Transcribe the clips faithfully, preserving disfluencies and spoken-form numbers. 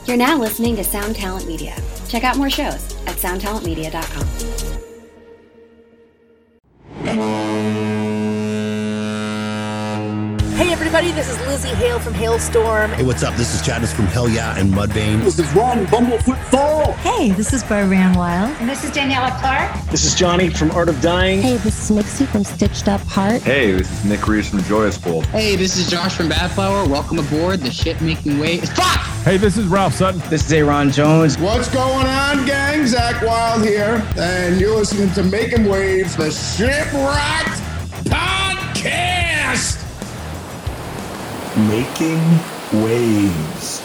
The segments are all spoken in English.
You're now listening to Sound Talent Media. Check out more shows at sound talent media dot com. Hey everybody, this is Lizzie Hale from Hailstorm. Hey, what's up? This is Chadis from Hell Yeah and Mudvayne. This is Ron Bumblefoot Fall. Hey, this is Barbara Wild. And this is Daniela Clark. This is Johnny from Art of Dying. Hey, this is Nixie from Stitched Up Heart. Hey, this is Nick Reese from Joyous Bolt. Hey, this is Josh from Badflower. Welcome aboard the shit-making waves. Fuck! Hey, this is Ralph Sutton. This is Aaron Jones. What's going on, gang? Zach Wild here. And you're listening to Making Waves, the Shipwrecked Podcast. Making Waves.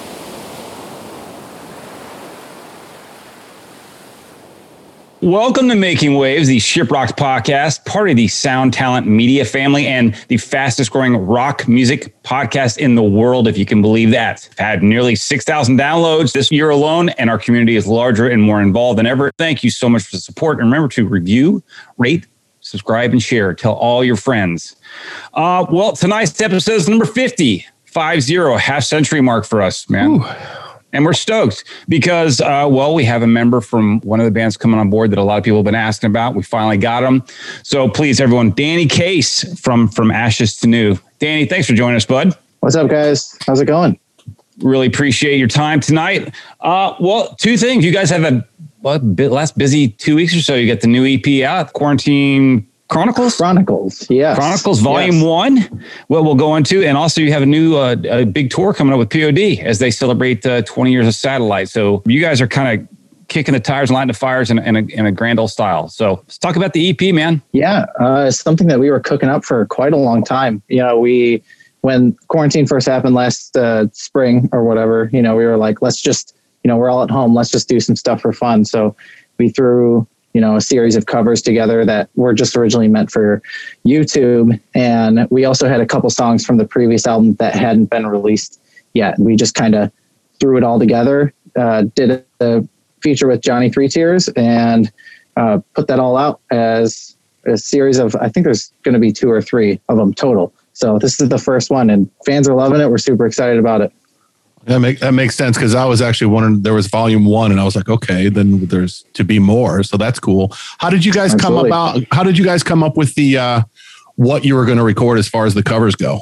Welcome to Making Waves, the Shipwrecked Podcast, part of the Sound Talent Media family and the fastest growing rock music podcast in the world, if you can believe that. We've had nearly six thousand downloads this year alone, and our community is larger and more involved than ever. Thank you so much for the support. And remember to review, rate, subscribe, and share. Tell all your friends. Uh, well, tonight's episode is number fifty, five zero, half century mark for us, man. Ooh. And we're stoked because, uh, well, we have a member from one of the bands coming on board that a lot of people have been asking about. We finally got him. So please, everyone, Danny Case from, from Ashes to New. Danny, thanks for joining us, bud. What's up, guys? How's it going? Really appreciate your time tonight. Uh, well, two things. You guys have a well, bit last busy two weeks or so. You got the new E P out, Quarantine Chronicles? Chronicles, yes. Chronicles Volume yes. one, what we'll go into. And also you have a new uh, a big tour coming up with P O D as they celebrate uh, twenty years of Satellite. So you guys are kind of kicking the tires and lighting the fires in, in, a, in a grand old style. So let's talk about the E P, man. Yeah, uh, it's something that we were cooking up for quite a long time. You know, we, when quarantine first happened last uh, spring or whatever, you know, we were like, let's just, you know, we're all at home. Let's just do some stuff for fun. So we threw, you know, a series of covers together that were just originally meant for YouTube. And we also had a couple songs from the previous album that hadn't been released yet. We just kind of threw it all together, uh, did a feature with Johnny Three Tears, and uh, put that all out as a series of, I think there's going to be two or three of them total. So this is the first one, and fans are loving it. We're super excited about it. That make that makes sense, because I was actually wondering, there was volume one and I was like, okay, then there's to be more. So that's cool. How did you guys Absolutely. come about? How did you guys come up with the uh, what you were going to record as far as the covers go?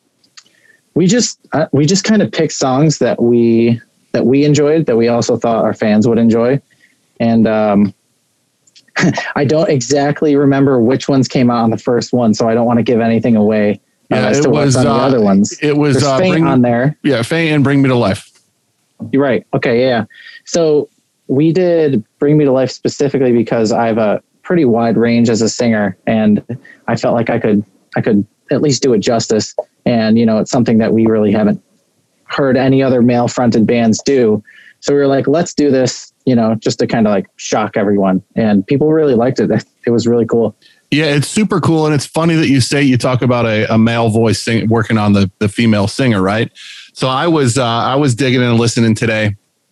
We just uh, we just kind of picked songs that we that we enjoyed, that we also thought our fans would enjoy, and um, I don't exactly remember which ones came out on the first one, so I don't want to give anything away. Yeah, uh, as it to was what's on uh, the other ones. It was There's uh, Faint bring, on there. Yeah, Faint and Bring Me to Life. You're right. Okay, yeah. So we did Bring Me to Life specifically because I have a pretty wide range as a singer, and I felt like I could I could at least do it justice. And you know, it's something that we really haven't heard any other male fronted bands do. So we were like, let's do this, you know, just to kind of like shock everyone. And people really liked it. It was really cool. Yeah, it's super cool. And it's funny that you say, you talk about a, a male voice sing, working on the, the female singer, right? So I was uh, I was digging in and listening today.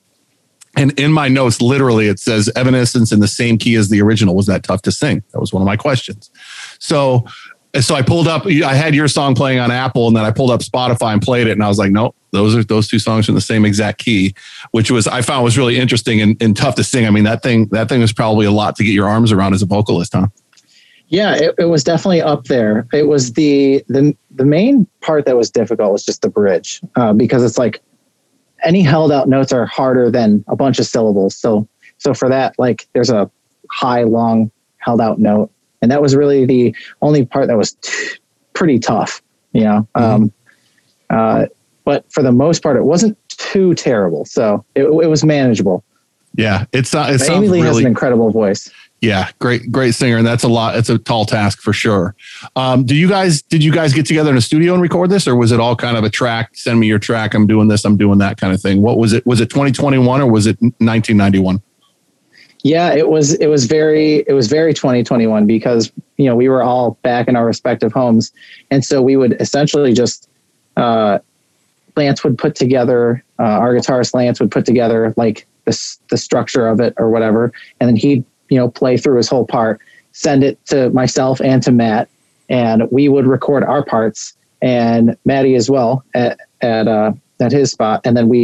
And in my notes, literally, it says Evanescence in the same key as the original. Was that tough to sing? That was one of my questions. So so I pulled up, I had your song playing on Apple, and then I pulled up Spotify and played it. And I was like, nope, those are those two songs in the same exact key, which was I found was really interesting and, and tough to sing. I mean, that thing that thing was probably a lot to get your arms around as a vocalist, huh? Yeah, it, it was definitely up there. It was the the the main part that was difficult was just the bridge, uh, because it's like any held out notes are harder than a bunch of syllables. So so for that, like there's a high, long held out note, and that was really the only part that was t- pretty tough, you know. Mm-hmm. Um, uh, but for the most part, it wasn't too terrible. So it, it was manageable. Yeah, it's uh, it's Amy Lee really- has an incredible voice. Yeah, great, great singer. And that's a lot. It's a tall task for sure. Um, do you guys, did you guys get together in a studio and record this, or was it all kind of a track? Send me your track. I'm doing this. I'm doing that kind of thing. What was it? Was it twenty twenty-one or was it nineteen ninety-one? Yeah, it was, it was very, it was very twenty twenty-one because, you know, we were all back in our respective homes. And so we would essentially just, uh, Lance would put together, uh, our guitarist Lance would put together like the, the structure of it or whatever. And then he'd, you know, play through his whole part, send it to myself and to Matt, and we would record our parts, and Maddie as well at at uh, at his spot, and then we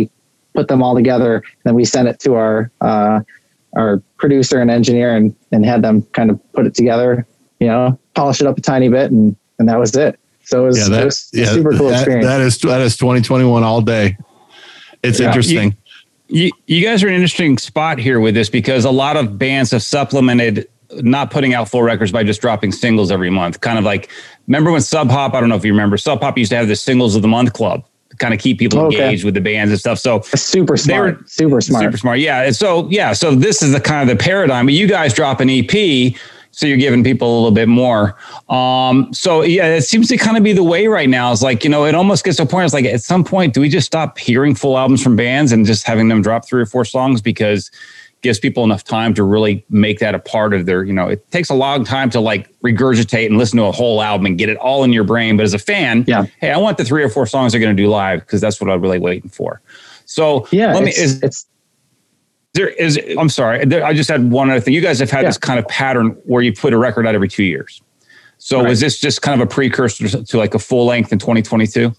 put them all together. And then we sent it to our, uh, our producer and engineer and, and had them kind of put it together, you know, polish it up a tiny bit. And, and that was it. So it was, yeah, that, it was a yeah, super cool that, experience. That is, that is twenty twenty-one all day. It's yeah, interesting. You, you, you guys are in an interesting spot here with this because a lot of bands have supplemented not putting out full records by just dropping singles every month. Kind of like, remember when Sub Pop, I don't know if you remember, Sub Pop used to have the singles of the month club to kind of keep people okay. engaged with the bands and stuff. So super smart, were, super smart, super smart. Yeah. And so, yeah. So this is the kind of the paradigm, but you guys drop an E P. So you're giving people a little bit more. Um, so yeah, it seems to kind of be the way right now. It's like, you know, it almost gets to a point. It's like at some point, do we just stop hearing full albums from bands and just having them drop three or four songs because gives people enough time to really make that a part of their, you know, it takes a long time to like regurgitate and listen to a whole album and get it all in your brain. But as a fan, yeah. hey, I want the three or four songs they're going to do live because that's what I'm really waiting for. So yeah, let me, it's, is, it's, there is, I'm sorry, there, I just had one other thing. You guys have had yeah. this kind of pattern where you put a record out every two years. So right. was this just kind of a precursor to, to like a full length in twenty twenty-two?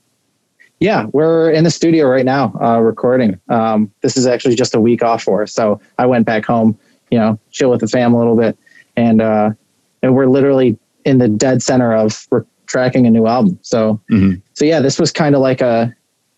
Yeah, we're in the studio right now, uh, recording. Um, this is actually just a week off for us. So I went back home, you know, chill with the fam a little bit. And, uh, and we're literally in the dead center of we're tracking a new album. So, mm-hmm. so yeah, this was kind of like a,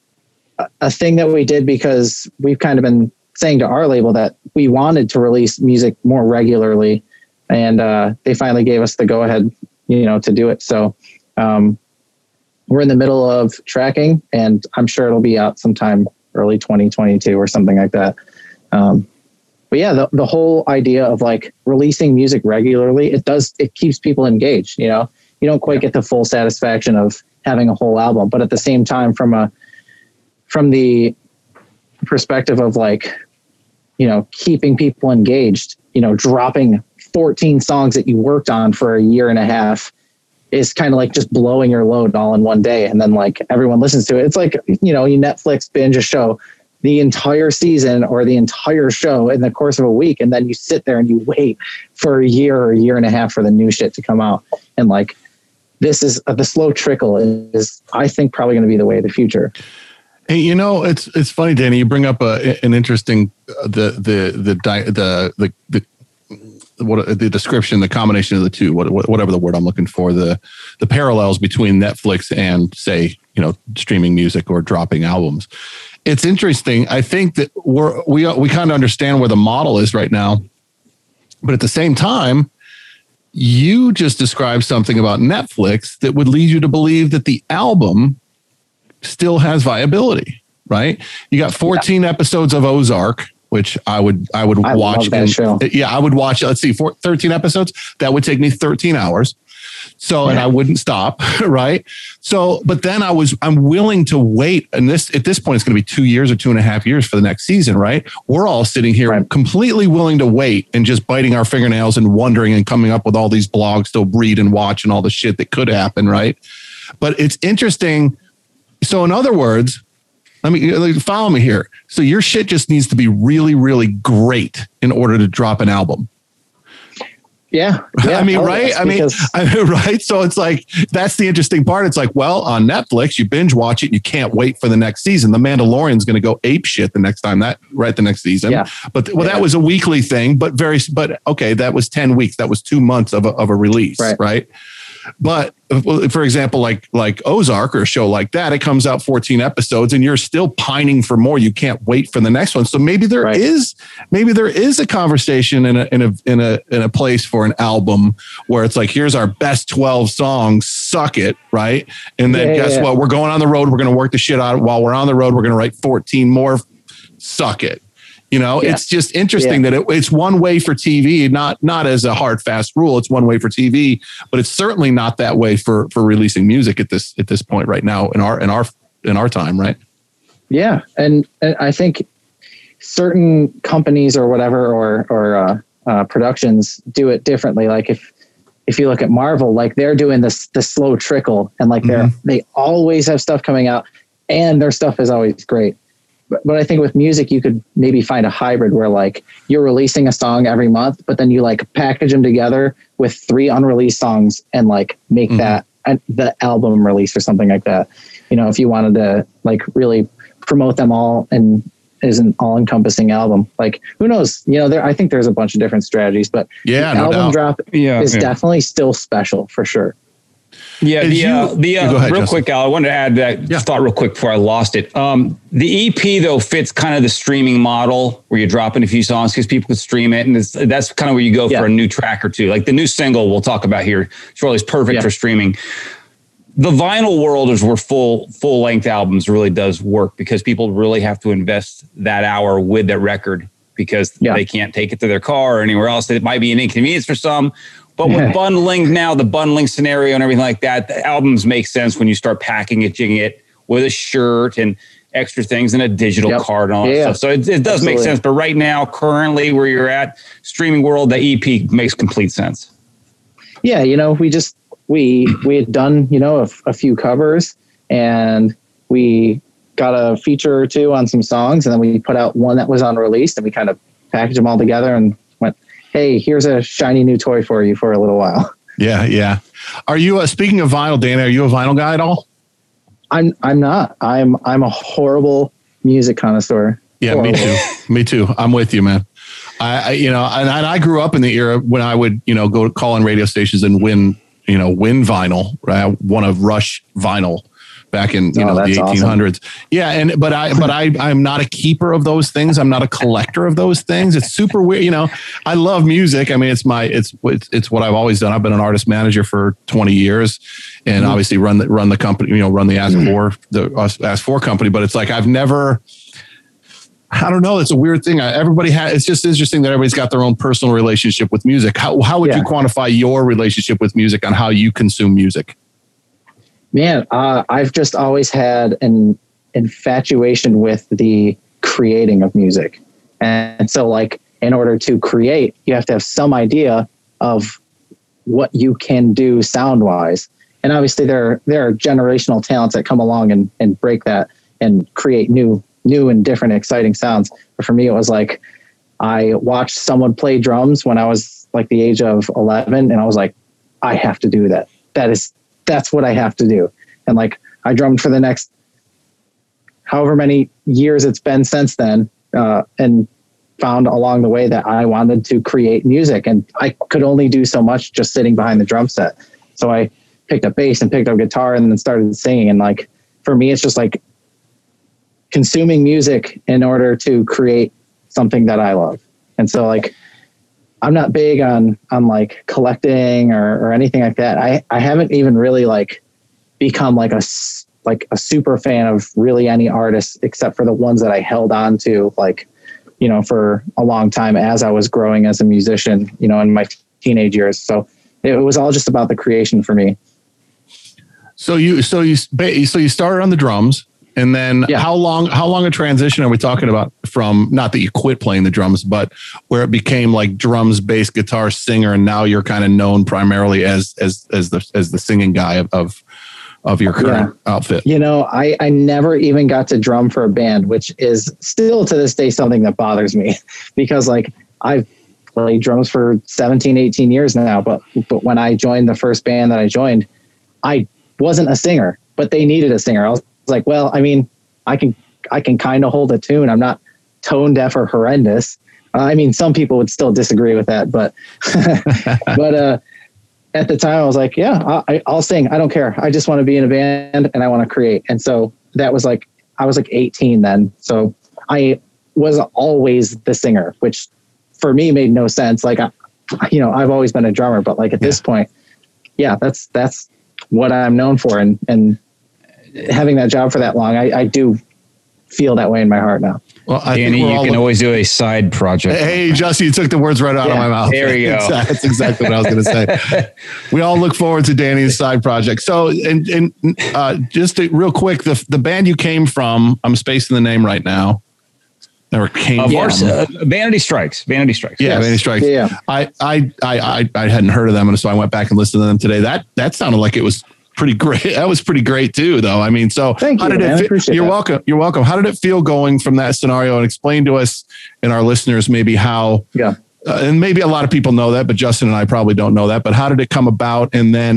a thing that we did because we've kind of been saying to our label that we wanted to release music more regularly. And, uh, they finally gave us the go ahead, you know, to do it. So, um, we're in the middle of tracking and I'm sure it'll be out sometime early twenty twenty-two or something like that. Um, but yeah, the, the whole idea of like releasing music regularly, it does, it keeps people engaged. You know, you don't quite get the full satisfaction of having a whole album, but at the same time, from a, from the perspective of like, you know, keeping people engaged, you know, dropping fourteen songs that you worked on for a year and a half is kind of like just blowing your load all in one day. And then like everyone listens to it. It's like, you know, you Netflix binge a show the entire season or the entire show in the course of a week. And then you sit there and you wait for a year or a year and a half for the new shit to come out. And like, this is uh, the slow trickle is, I think, probably going to be the way of the future. Hey, you know, it's, it's funny, Danny, you bring up a, an interesting, uh, the, the, the, the, the, the, what the description, the combination of the two, what, whatever the word I'm looking for, the the parallels between Netflix and, say, you know, streaming music or dropping albums. It's interesting. I think that we're we we kind of understand where the model is right now, but at the same time, you just described something about Netflix that would lead you to believe that the album still has viability, right? You got fourteen yeah. episodes of Ozark, which I would I would I watch. Love that and, show. Yeah, I would watch. Let's see, four, thirteen episodes. That would take me thirteen hours. So, yeah. and I wouldn't stop, right? So, but then I was I'm willing to wait. And this at this point, it's going to be two years or two and a half years for the next season, right? We're all sitting here right. completely willing to wait and just biting our fingernails and wondering and coming up with all these blogs to read and watch and all the shit that could happen, right? But it's interesting. So, in other words, let me follow me here. So your shit just needs to be really, really great in order to drop an album. Yeah. yeah I mean, right. I mean, I mean, right. So it's like, that's the interesting part. It's like, well, on Netflix, you binge watch it and you can't wait for the next season. The Mandalorian's going to go ape shit the next time that right. The next season. Yeah. But well, yeah. that was a weekly thing, but very, but okay. That was ten weeks. That was two months of a, of a release. Right. right? But for example, like like Ozark or a show like that, it comes out fourteen episodes and you're still pining for more. You can't wait for the next one. So maybe there right. is maybe there is a conversation in a in a in a in a place for an album where it's like, here's our best twelve songs, suck it, right? And then yeah, guess yeah. what? We're going on the road. We're going to work the shit out. While we're on the road, we're going to write fourteen more, suck it. You know, yeah. it's just interesting yeah. that it, it's one way for T V, not not as a hard, fast rule. It's one way for T V, but it's certainly not that way for for releasing music at this at this point right now in our in our in our time, right? Yeah, and, and I think certain companies or whatever or or uh, uh, productions do it differently. Like if if you look at Marvel, like they're doing this the slow trickle, and like they're mm-hmm. they always have stuff coming out, and their stuff is always great. But, but I think with music, you could maybe find a hybrid where like you're releasing a song every month, but then you like package them together with three unreleased songs and like make mm-hmm. that uh, the album release or something like that. You know, if you wanted to like really promote them all and is an all encompassing album. Like who knows, you know, there, I think there's a bunch of different strategies, but yeah, the no album doubt. drop yeah, is yeah. definitely still special for sure. Yeah, Is the you- uh, the uh, Go ahead, real Justin. quick, Al, I wanted to add that Yeah. thought real quick before I lost it. Um, the E P though fits kind of the streaming model where you're dropping a few songs because people can stream it, and it's, that's kind of where you go Yeah. for a new track or two. Like the new single we'll talk about here, shortly, is perfect Yeah. for streaming. The vinyl world is where full full length albums really does work because people really have to invest that hour with that record because Yeah. they can't take it to their car or anywhere else. It might be an inconvenience for some. But with Yeah. bundling now, the bundling scenario and everything like that, the albums make sense when you start packaging it with a shirt and extra things and a digital Yep. card and all that Yeah. stuff. So it, it does make Absolutely. sense. But right now, currently where you're at, streaming world, the E P makes complete sense. Yeah, you know, we just we we had done, you know, a, a few covers, and we got a feature or two on some songs, and then we put out one that was unreleased, and we kind of packaged them all together and went, hey, here's a shiny new toy for you for a little while. Yeah, yeah. Are you uh, speaking of vinyl, Dana? Are you a vinyl guy at all? I'm I'm not. I'm I'm a horrible music connoisseur. Yeah, Horrible. me too. Me too. I'm with you, man. I, I you know, and, and I grew up in the era when I would, you know, go call on radio stations and win, you know, win vinyl. Right, I won a Rush vinyl back in you Oh, know the that's eighteen hundreds. Awesome. Yeah, and but I but I I'm not a keeper of those things. I'm not a collector of those things. It's super weird. You know, I love music. I mean, it's my it's it's, it's what I've always done. I've been an artist manager for twenty years, and mm-hmm. obviously run the run the company. You know, run the Ask mm-hmm. For the Ask For company. But it's like I've never. I don't know. It's a weird thing. Everybody has. It's just interesting that everybody's got their own personal relationship with music. How how would yeah. you quantify your relationship with music on how you consume music? Man, uh, I've just always had an infatuation with the creating of music, and so like in order to create, you have to have some idea of what you can do sound wise. And obviously, there there are generational talents that come along and and break that and create new. new and different exciting sounds. But for me, it was like, I watched someone play drums when I was like the age of eleven. And I was like, I have to do that. That is, that's what I have to do. And like, I drummed for the next, however many years it's been since then. Uh, and found along the way that I wanted to create music, and I could only do so much just sitting behind the drum set. So I picked up bass and picked up guitar and then started singing. And like, for me, it's just like, consuming music in order to create something that I love. And so like, I'm not big on, on like collecting or, or anything like that. I, I haven't even really like become like a, like a super fan of really any artist except for the ones that I held on to, like, you know, for a long time as I was growing as a musician, you know, in my teenage years. So it was all just about the creation for me. So you, so you, so you started on the drums. And then yeah. how long, how long a transition are we talking about from, not that you quit playing the drums, but where it became like drums, bass, guitar, singer. And now you're kind of known primarily as, as, as the, as the singing guy of, of, of your current yeah. outfit. You know, I, I never even got to drum for a band, which is still to this day something that bothers me because like I've played drums for seventeen, eighteen years now. But, but when I joined the first band that I joined, I wasn't a singer, but they needed a singer. I was like, well, I mean, I can, I can kind of hold a tune. I'm not tone deaf or horrendous. Uh, I mean, some people would still disagree with that, but, but, uh, at the time I was like, yeah, I, I'll sing. I don't care. I just want to be in a band and I want to create. And so that was like, I was like eighteen then. So I was always the singer, which for me made no sense. Like, I, you know, I've always been a drummer, but like at yeah. this point, yeah, that's, that's what I'm known for. And, and, having that job for that long, I, I do feel that way in my heart now. Well, I Danny, you can looking. always do a side project. Hey, Justin, you took the words right out yeah, of my mouth. There you go. That's exactly what I was going to say. We all look forward to Danny's side project. So, and, and uh, just to, real quick, the the band you came from, I'm spacing the name right now. Or came of from. Ours, uh, Vanity Strikes. Vanity Strikes. Yeah, yes. Vanity Strikes. Yeah. I, I, I, I, I hadn't heard of them, and so I went back and listened to them today. That that sounded like it was pretty great. That was pretty great too, though. I mean, so Thank how you, did man. it fit? You're that. welcome. You're welcome. How did it feel going from that scenario, and explain to us and our listeners maybe how, yeah. Uh, and maybe a lot of people know that, but Justin and I probably don't know that, but how did it come about? And then,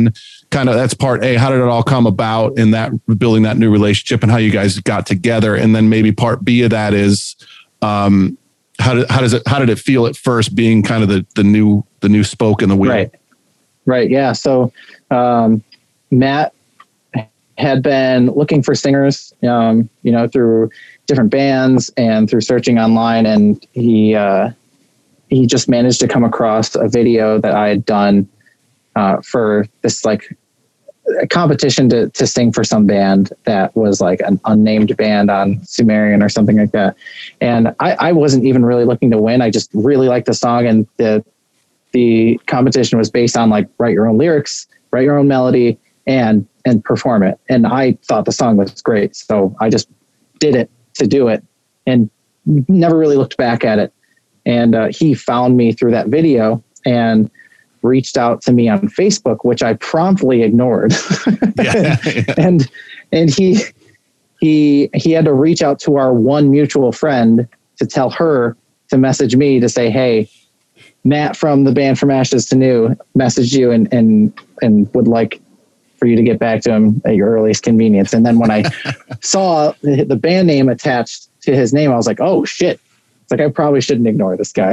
kind of, that's part A. How did it all come about in that building that new relationship and how you guys got together? And then maybe part B of that is, um, how did, how does it, how did it feel at first being kind of the, the new, the new spoke in the wheel? Right. Right. Yeah. So, um, Matt had been looking for singers, um, you know, through different bands and through searching online. And he, uh, he just managed to come across a video that I had done, uh, for this, like, a competition to, to sing for some band that was like an unnamed band on Sumerian or something like that. And I, I wasn't even really looking to win. I just really liked the song, and the, the competition was based on like write your own lyrics, write your own melody, and, and perform it. And I thought the song was great. So I just did it to do it and never really looked back at it. And uh, he found me through that video and reached out to me on Facebook, which I promptly ignored. Yeah, yeah. and and he he he had to reach out to our one mutual friend to tell her to message me to say, hey, Matt from the band From Ashes to New messaged you and and and would like for you to get back to him at your earliest convenience. And then when I saw the, the band name attached to his name, I was like, oh shit. It's like, I probably shouldn't ignore this guy.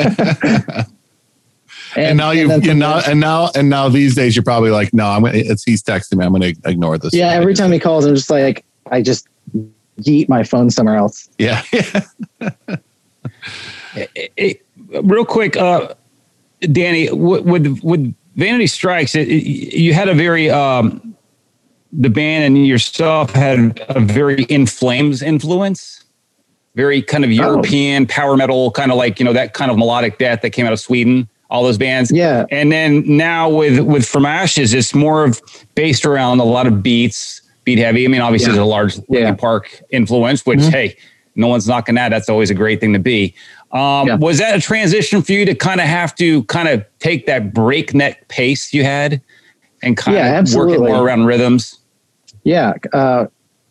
And, and now you, and now, and now, and now these days you're probably like, no, I'm gonna, it's, he's texting me. I'm going to ignore this. Yeah. Every time he calls, I'm just like, I just yeet my phone somewhere else. Yeah. it, it, real quick, uh, Danny, with, with Vanity Strikes, it, it, you had a very, um, the band and yourself had a very In Flames influence, very kind of European oh. power metal, kind of like, you know, that kind of melodic death that came out of Sweden. All those bands. Yeah. And then now with, with From Ashes, it's more of based around a lot of beats, beat heavy. I mean, obviously yeah. there's a large yeah. Linkin Park influence, which, mm-hmm. hey, no one's knocking that. That's always a great thing to be. Um, yeah. Was that a transition for you to kind of have to kind of take that breakneck pace you had and kind yeah, of work it more around rhythms? Yeah. Uh,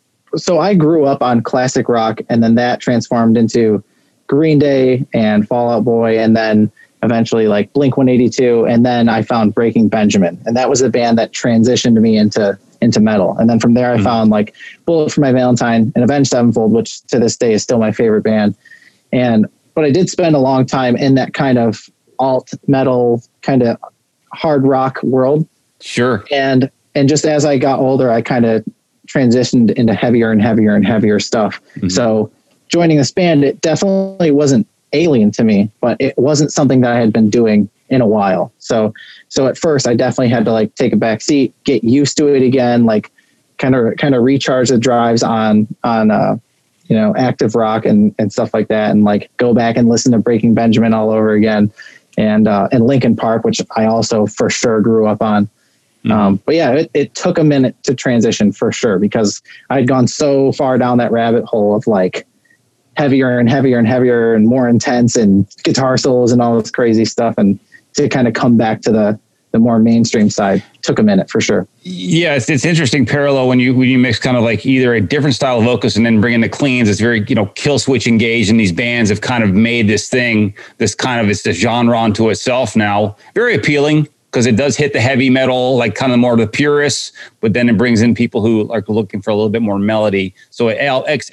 so I grew up on classic rock, and then that transformed into Green Day and Fall Out Boy, and then eventually like Blink one eighty-two. And then I found Breaking Benjamin, and that was a band that transitioned me into, into metal. And then from there I mm-hmm. found like Bullet for My Valentine and Avenged Sevenfold, which to this day is still my favorite band. And, but I did spend a long time in that kind of alt metal, kind of hard rock world. Sure. And, and just as I got older, I kind of transitioned into heavier and heavier and heavier stuff. Mm-hmm. So joining this band, it definitely wasn't alien to me, but it wasn't something that I had been doing in a while. So, so at first I definitely had to like take a back seat, get used to it again, like kind of, kind of recharge the drives on, on, uh, you know, active rock and, and stuff like that. And like go back and listen to Breaking Benjamin all over again. And, uh, and Linkin Park, which I also for sure grew up on. Mm-hmm. Um, but yeah, it, it took a minute to transition for sure, because I'd gone so far down that rabbit hole of like, heavier and heavier and heavier and more intense and guitar solos and all this crazy stuff. And to kind of come back to the, the more mainstream side took a minute for sure. Yeah. It's, it's interesting parallel when you, when you mix kind of like either a different style of vocals and then bring in the cleans. It's very, you know, kill switch engaged, and these bands have kind of made this thing, this kind of, it's a genre unto itself now. Very appealing, because it does hit the heavy metal, like kind of more the purists, but then it brings in people who are looking for a little bit more melody. So it,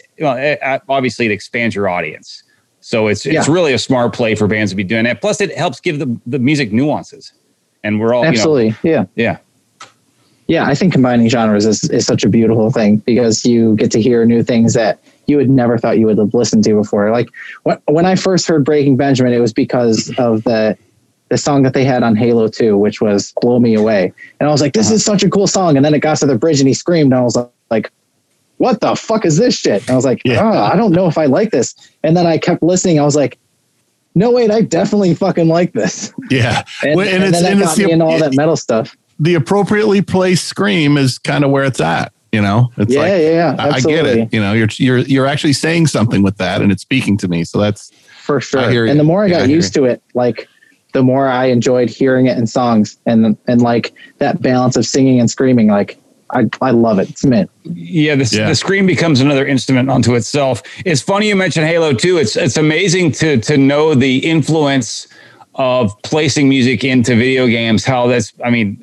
it obviously it expands your audience. So it's yeah. it's really a smart play for bands to be doing that. Plus it helps give the, the music nuances. And we're all, absolutely. You know, yeah. Yeah. Yeah. I think combining genres is, is such a beautiful thing, because you get to hear new things that you would never thought you would have listened to before. Like when, when I first heard Breaking Benjamin, it was because of the, the song that they had on Halo two, which was Blow Me Away. And I was like, this is such a cool song. And then it got to the bridge and he screamed, and I was like, what the fuck is this shit? And I was like, yeah. oh, I don't know if I like this. And then I kept listening. I was like, no, wait, I definitely fucking like this. Yeah. and, well, and, and it's, then and that it's got the, me into all that metal stuff. The appropriately placed scream is kind of where it's at. You know, it's yeah, like, yeah, yeah, I get it. You know, you're, you're, you're actually saying something with that, and it's speaking to me. So that's for sure. And the more I got yeah, used to it, like the more I enjoyed hearing it in songs, and, and like that balance of singing and screaming, like I, I love it. It's mint. Yeah, the, yeah. the scream becomes another instrument unto itself. It's funny you mentioned Halo two. It's it's amazing to to know the influence of placing music into video games. How that's, I mean,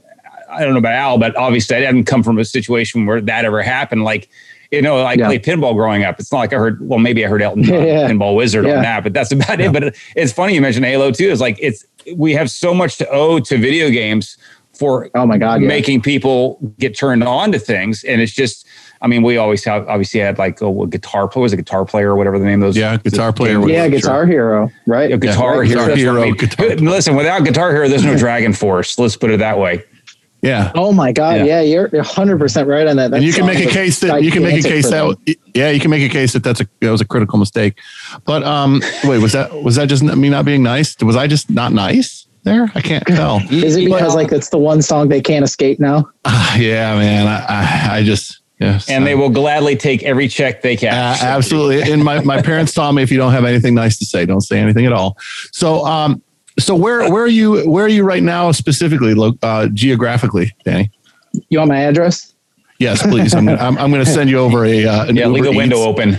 I don't know about Al, but obviously I didn't come from a situation where that ever happened. Like, you know, I yeah. played pinball growing up. It's not like I heard, well, maybe I heard Elton John, yeah. Pinball Wizard yeah. on that, but that's about yeah. it. But it's funny you mentioned Halo too. It's like, it's, we have so much to owe to video games for oh my God, making yeah. people get turned on to things. And it's just, I mean, we always have, obviously had like a, a guitar player, was a guitar player or whatever the name of those. Yeah, guitar player. Yeah, Guitar sure. Hero, right? A guitar yeah, hero. Guitar hero guitar Listen, without Guitar Hero, there's no Dragon Force. Let's put it that way. Yeah. Oh my God. Yeah, yeah you're one hundred percent right on that. that and you can make a case that you can make a case that yeah, you can make a case that that's a that was a critical mistake. But um, wait, was that was that just me not being nice? Was I just not nice there? I can't tell. Is it because like it's the one song they can't escape now? Uh, yeah, man. I I, I just. Yes, and they will gladly take every check they can. Uh, absolutely. And my, my parents taught me if you don't have anything nice to say, don't say anything at all. So um, so where where are you where are you right now specifically, uh, geographically, Danny? You want my address? Yes, please. I'm I'm, I'm going to send you over a uh, yeah. Leave the window open.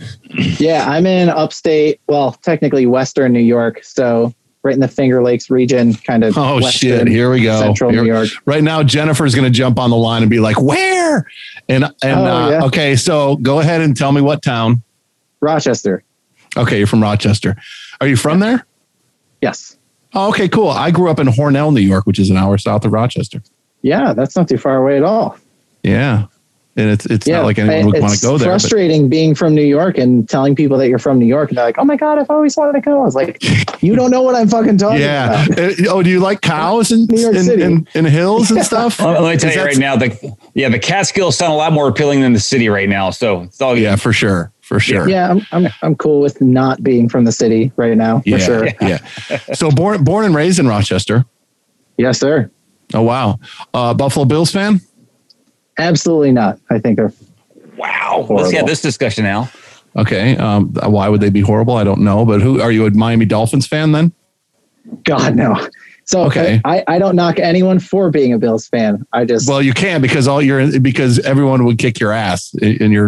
Yeah, I'm in upstate. Well, technically Western New York. So right in the Finger Lakes region, kind of. Oh shit! Here we go. Central Here, New York. Right now, Jennifer's going to jump on the line and be like, "Where?" And and oh, uh, yeah. okay, so go ahead and tell me what town. Rochester. Okay, you're from Rochester. Are you from there? Yes. Oh, okay, cool. I grew up in Hornell, New York, which is an hour south of Rochester. Yeah, that's not too far away at all. Yeah. And it's it's yeah, not like anyone would want to go there. It's frustrating but. being from New York and telling people that you're from New York and they're like, oh my God, I've always wanted to go. I was like, you don't know what I'm fucking talking yeah. about. Yeah. Oh, do you like cows and New York and, City. and, and hills and stuff? Well, let me tell you right now, the yeah, the Catskills sound a lot more appealing than the city right now. So it's all yeah, for sure. For sure. Yeah, I'm I'm I'm cool with not being from the city right now, for yeah, sure. Yeah. So born born and raised in Rochester. Yes, sir. Oh wow. Uh, Buffalo Bills fan? Absolutely not. I think they're wow. horrible. Let's get this discussion now. Okay. Um, why would they be horrible? I don't know. But who are you, a Miami Dolphins fan then? God, no. So okay. I, I don't knock anyone for being a Bills fan. I just well, you can because all you're because everyone would kick your ass in your.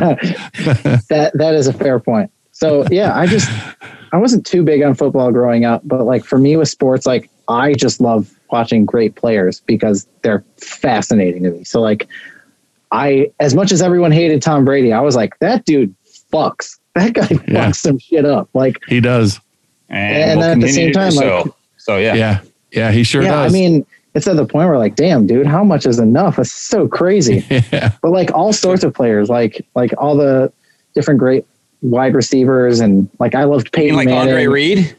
that that is a fair point. So yeah, I just I wasn't too big on football growing up, but like for me with sports, like I just love watching great players because they're fascinating to me. So like I, as much as everyone hated Tom Brady, I was like, that dude fucks. That guy fucks yeah. some shit up. Like he does. And, and we'll then at the same time, like, so, so yeah, yeah, yeah, he sure yeah, does. I mean, it's at the point where like, damn, dude, how much is enough? It's so crazy. yeah. But like all sorts of players, like like all the different great wide receivers, and like I loved Peyton you mean like Manning. Andre Reed?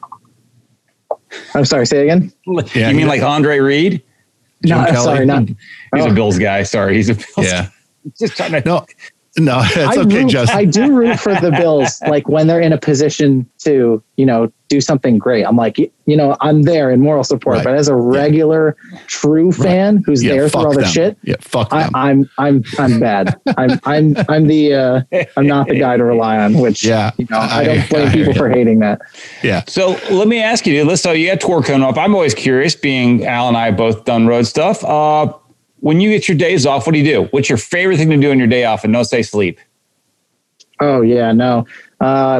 I'm sorry, say it again. Yeah, you mean like Andre Reed? No, sorry, not. He's oh. a Bills guy. Sorry, he's a Bills yeah. guy. Just trying to no. No, it's I okay, root, Justin. I do root for the Bills, like when they're in a position to, you know, do something great. I'm like, you know, I'm there in moral support. Right. But as a regular, yeah. true fan right. who's yeah, there through all the them. shit, yeah, fuck I, them. I'm, I'm, I'm bad. I'm, I'm, I'm the, uh, I'm not the guy to rely on. Which, yeah, you know, I, I don't blame I, people I, for hating that. Yeah. So let me ask you, let's. So you got tour coming up. I'm always curious. Being Al and I both done road stuff. Uh, when you get your days off, what do you do? What's your favorite thing to do on your day off? And don't say sleep. Oh yeah, no. Uh,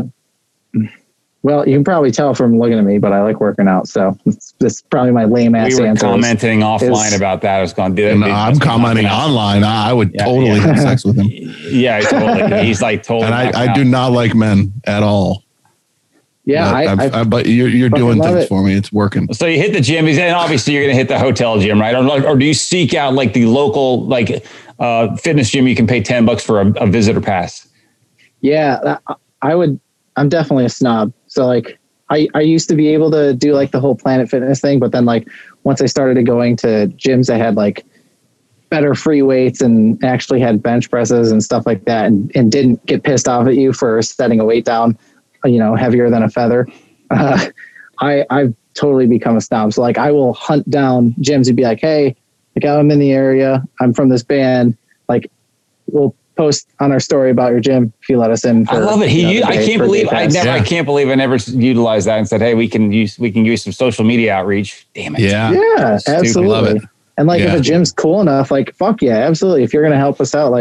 well, you can probably tell from looking at me, but I like working out. So it's, it's probably my lame ass answer. We were commenting is, offline is, about that. I was going to do it. No, I'm commenting online. I would yeah, totally yeah. have sex with him. Yeah, totally. He's like totally. And I, I do not like men at all. Yeah, but, I, I, I, but you're, you're doing things it. for me. It's working. So you hit the gym, and obviously you're going to hit the hotel gym, right? Or, or do you seek out like the local like uh, fitness gym you can pay ten bucks for a, a visitor pass? Yeah, I would. I'm definitely a snob. So like, I, I used to be able to do like the whole Planet Fitness thing, but then like once I started going to gyms that had like better free weights and actually had bench presses and stuff like that, and, and didn't get pissed off at you for setting a weight down, you know, heavier than a feather. Uh, I I've totally become a snob. So like, I will hunt down gyms and be like, hey, like I'm in the area. I'm from this band. Like, we'll post on our story about your gym if you let us in. For, I love it. He, you know, I can't believe I never, yeah. I can't believe I never utilized that and said, hey, we can use, we can use some social media outreach. Damn it. Yeah. Yeah, Stupid. absolutely. Love it. And like, yeah. if a gym's cool enough, like, fuck yeah, absolutely. If you're going to help us out, like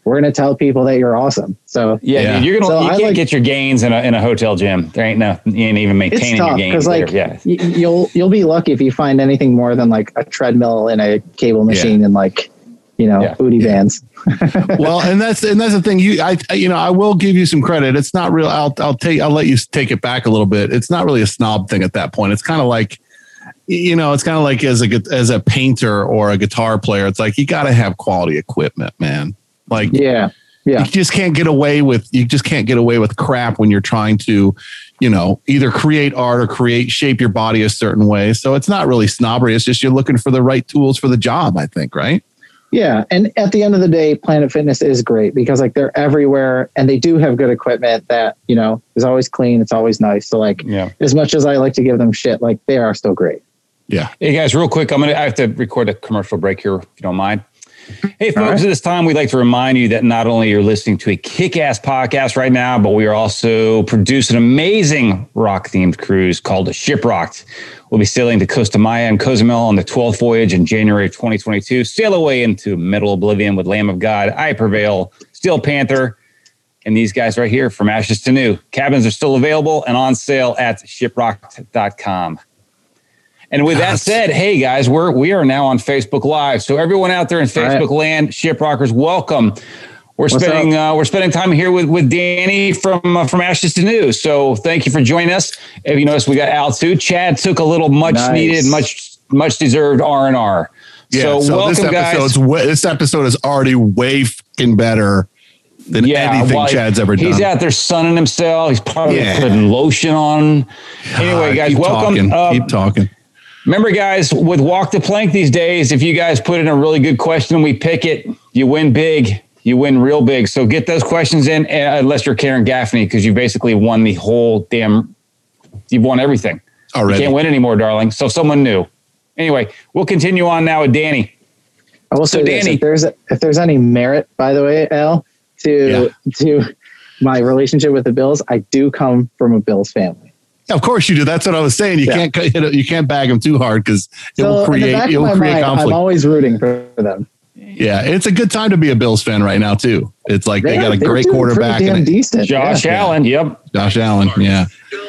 we're going to tell people that you're awesome. So yeah, yeah. Dude, you're gonna so you I can't like, get your gains in a in a hotel gym. There ain't no you ain't even maintaining tough, your gains. Like, there. Yeah, y- you'll you'll be lucky if you find anything more than like a treadmill and a cable machine yeah. and like you know yeah. booty yeah. bands. Well, and that's and that's the thing. You, I, you know, I will give you some credit. It's not real. I'll I'll take I'll let you take it back a little bit. It's not really a snob thing at that point. It's kind of like, you know, it's kind of like as a as a painter or a guitar player. It's like you got to have quality equipment, man. Like yeah. Yeah. You just can't get away with you just can't get away with crap when you're trying to, you know, either create art or create shape your body a certain way. So it's not really snobbery. It's just you're looking for the right tools for the job, I think, right? Yeah. And at the end of the day, Planet Fitness is great because like they're everywhere and they do have good equipment that, you know, is always clean. It's always nice. So like yeah. as much as I like to give them shit, like they are still great. Yeah. Hey guys, real quick, I'm gonna I have to record a commercial break here if you don't mind. Hey, folks, right. At this time, we'd like to remind you that not only are you listening to a kick-ass podcast right now, but we are also producing an amazing rock-themed cruise called Shiprocked. We'll be sailing to Costa Maya and Cozumel on the twelfth voyage in January of twenty twenty-two. Sail away into metal oblivion with Lamb of God, I Prevail, Steel Panther, and these guys right here, From Ashes to New. Cabins are still available and on sale at shiprocked dot com. And with that said, hey guys, we're we are now on Facebook Live. So everyone out there in Facebook right. land, Shiprockers, welcome. We're What's spending uh, we're spending time here with with Danny from uh, From Ashes to New. So thank you for joining us. If you notice, we got Al too. Chad took a little much nice. needed, much much deserved R and R. Yeah, so, so welcome, this episode's guys. Way, this episode is already way fucking better than yeah, anything well, Chad's ever done. He's out there sunning himself. He's probably yeah. putting lotion on. Anyway, uh, guys, keep welcome. Talking, uh, keep talking. Remember, guys, with Walk the Plank these days, if you guys put in a really good question and we pick it, you win big. You win real big. So get those questions in, uh, unless you're Karen Gaffney, because you basically won the whole damn, you've won everything. Already. You can't win anymore, darling. So someone new. Anyway, we'll continue on now with Danny. I will so say Danny, this, if there's, if there's any merit, by the way, Al, to, yeah. to my relationship with the Bills, I do come from a Bills family. Of course you do. That's what I was saying. You yeah. can't you can't bag them too hard because it so will create it will create mind, conflict. I'm always rooting for them. Yeah, it's a good time to be a Bills fan right now too. It's like they, they got a great quarterback and decent. Josh yeah. Allen. Yep, Josh Allen. Yeah.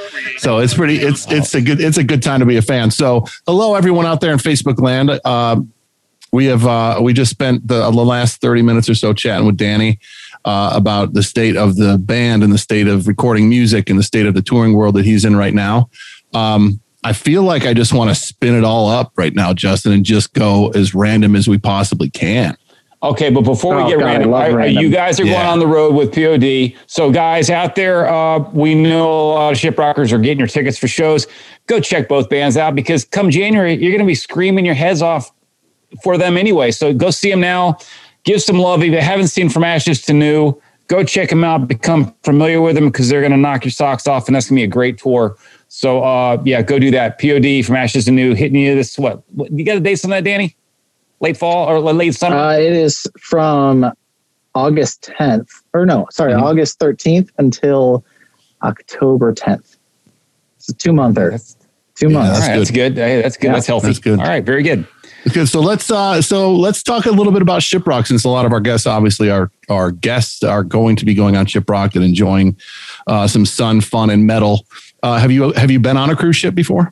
So it's pretty. It's it's a good it's a good time to be a fan. So hello everyone out there in Facebook land. Uh, we have uh, we just spent the, the last thirty minutes or so chatting with Danny. Uh, about the state of the band and the state of recording music and the state of the touring world that he's in right now. Um, I feel like I just want to spin it all up right now, Justin, and just go as random as we possibly can. Okay, but before oh, we get God, random, I, random, you guys are yeah. going on the road with P O D. So guys out there, uh, we know a lot of Shiprockers are getting your tickets for shows. Go check both bands out because come January, you're going to be screaming your heads off for them anyway. So go see them now. Give some love. If you haven't seen From Ashes to New, go check them out. Become familiar with them because they're going to knock your socks off, and that's going to be a great tour. So, uh, yeah, go do that. P O D, From Ashes to New, hitting you this, what? what you got a date on that, Danny? Late fall or late summer? Uh, it is from August tenth. Or no, sorry, mm-hmm. August thirteenth until October tenth. It's a two-monther. That's, two yeah, months. That's, right, good. that's good. Hey, that's good. Yeah, that's healthy. That's good. All right, very good. Good. So let's uh, so let's talk a little bit about Shiprock, since a lot of our guests, obviously, our our guests are going to be going on Shiprock and enjoying uh, some sun, fun, and metal. Uh, have you have you been on a cruise ship before?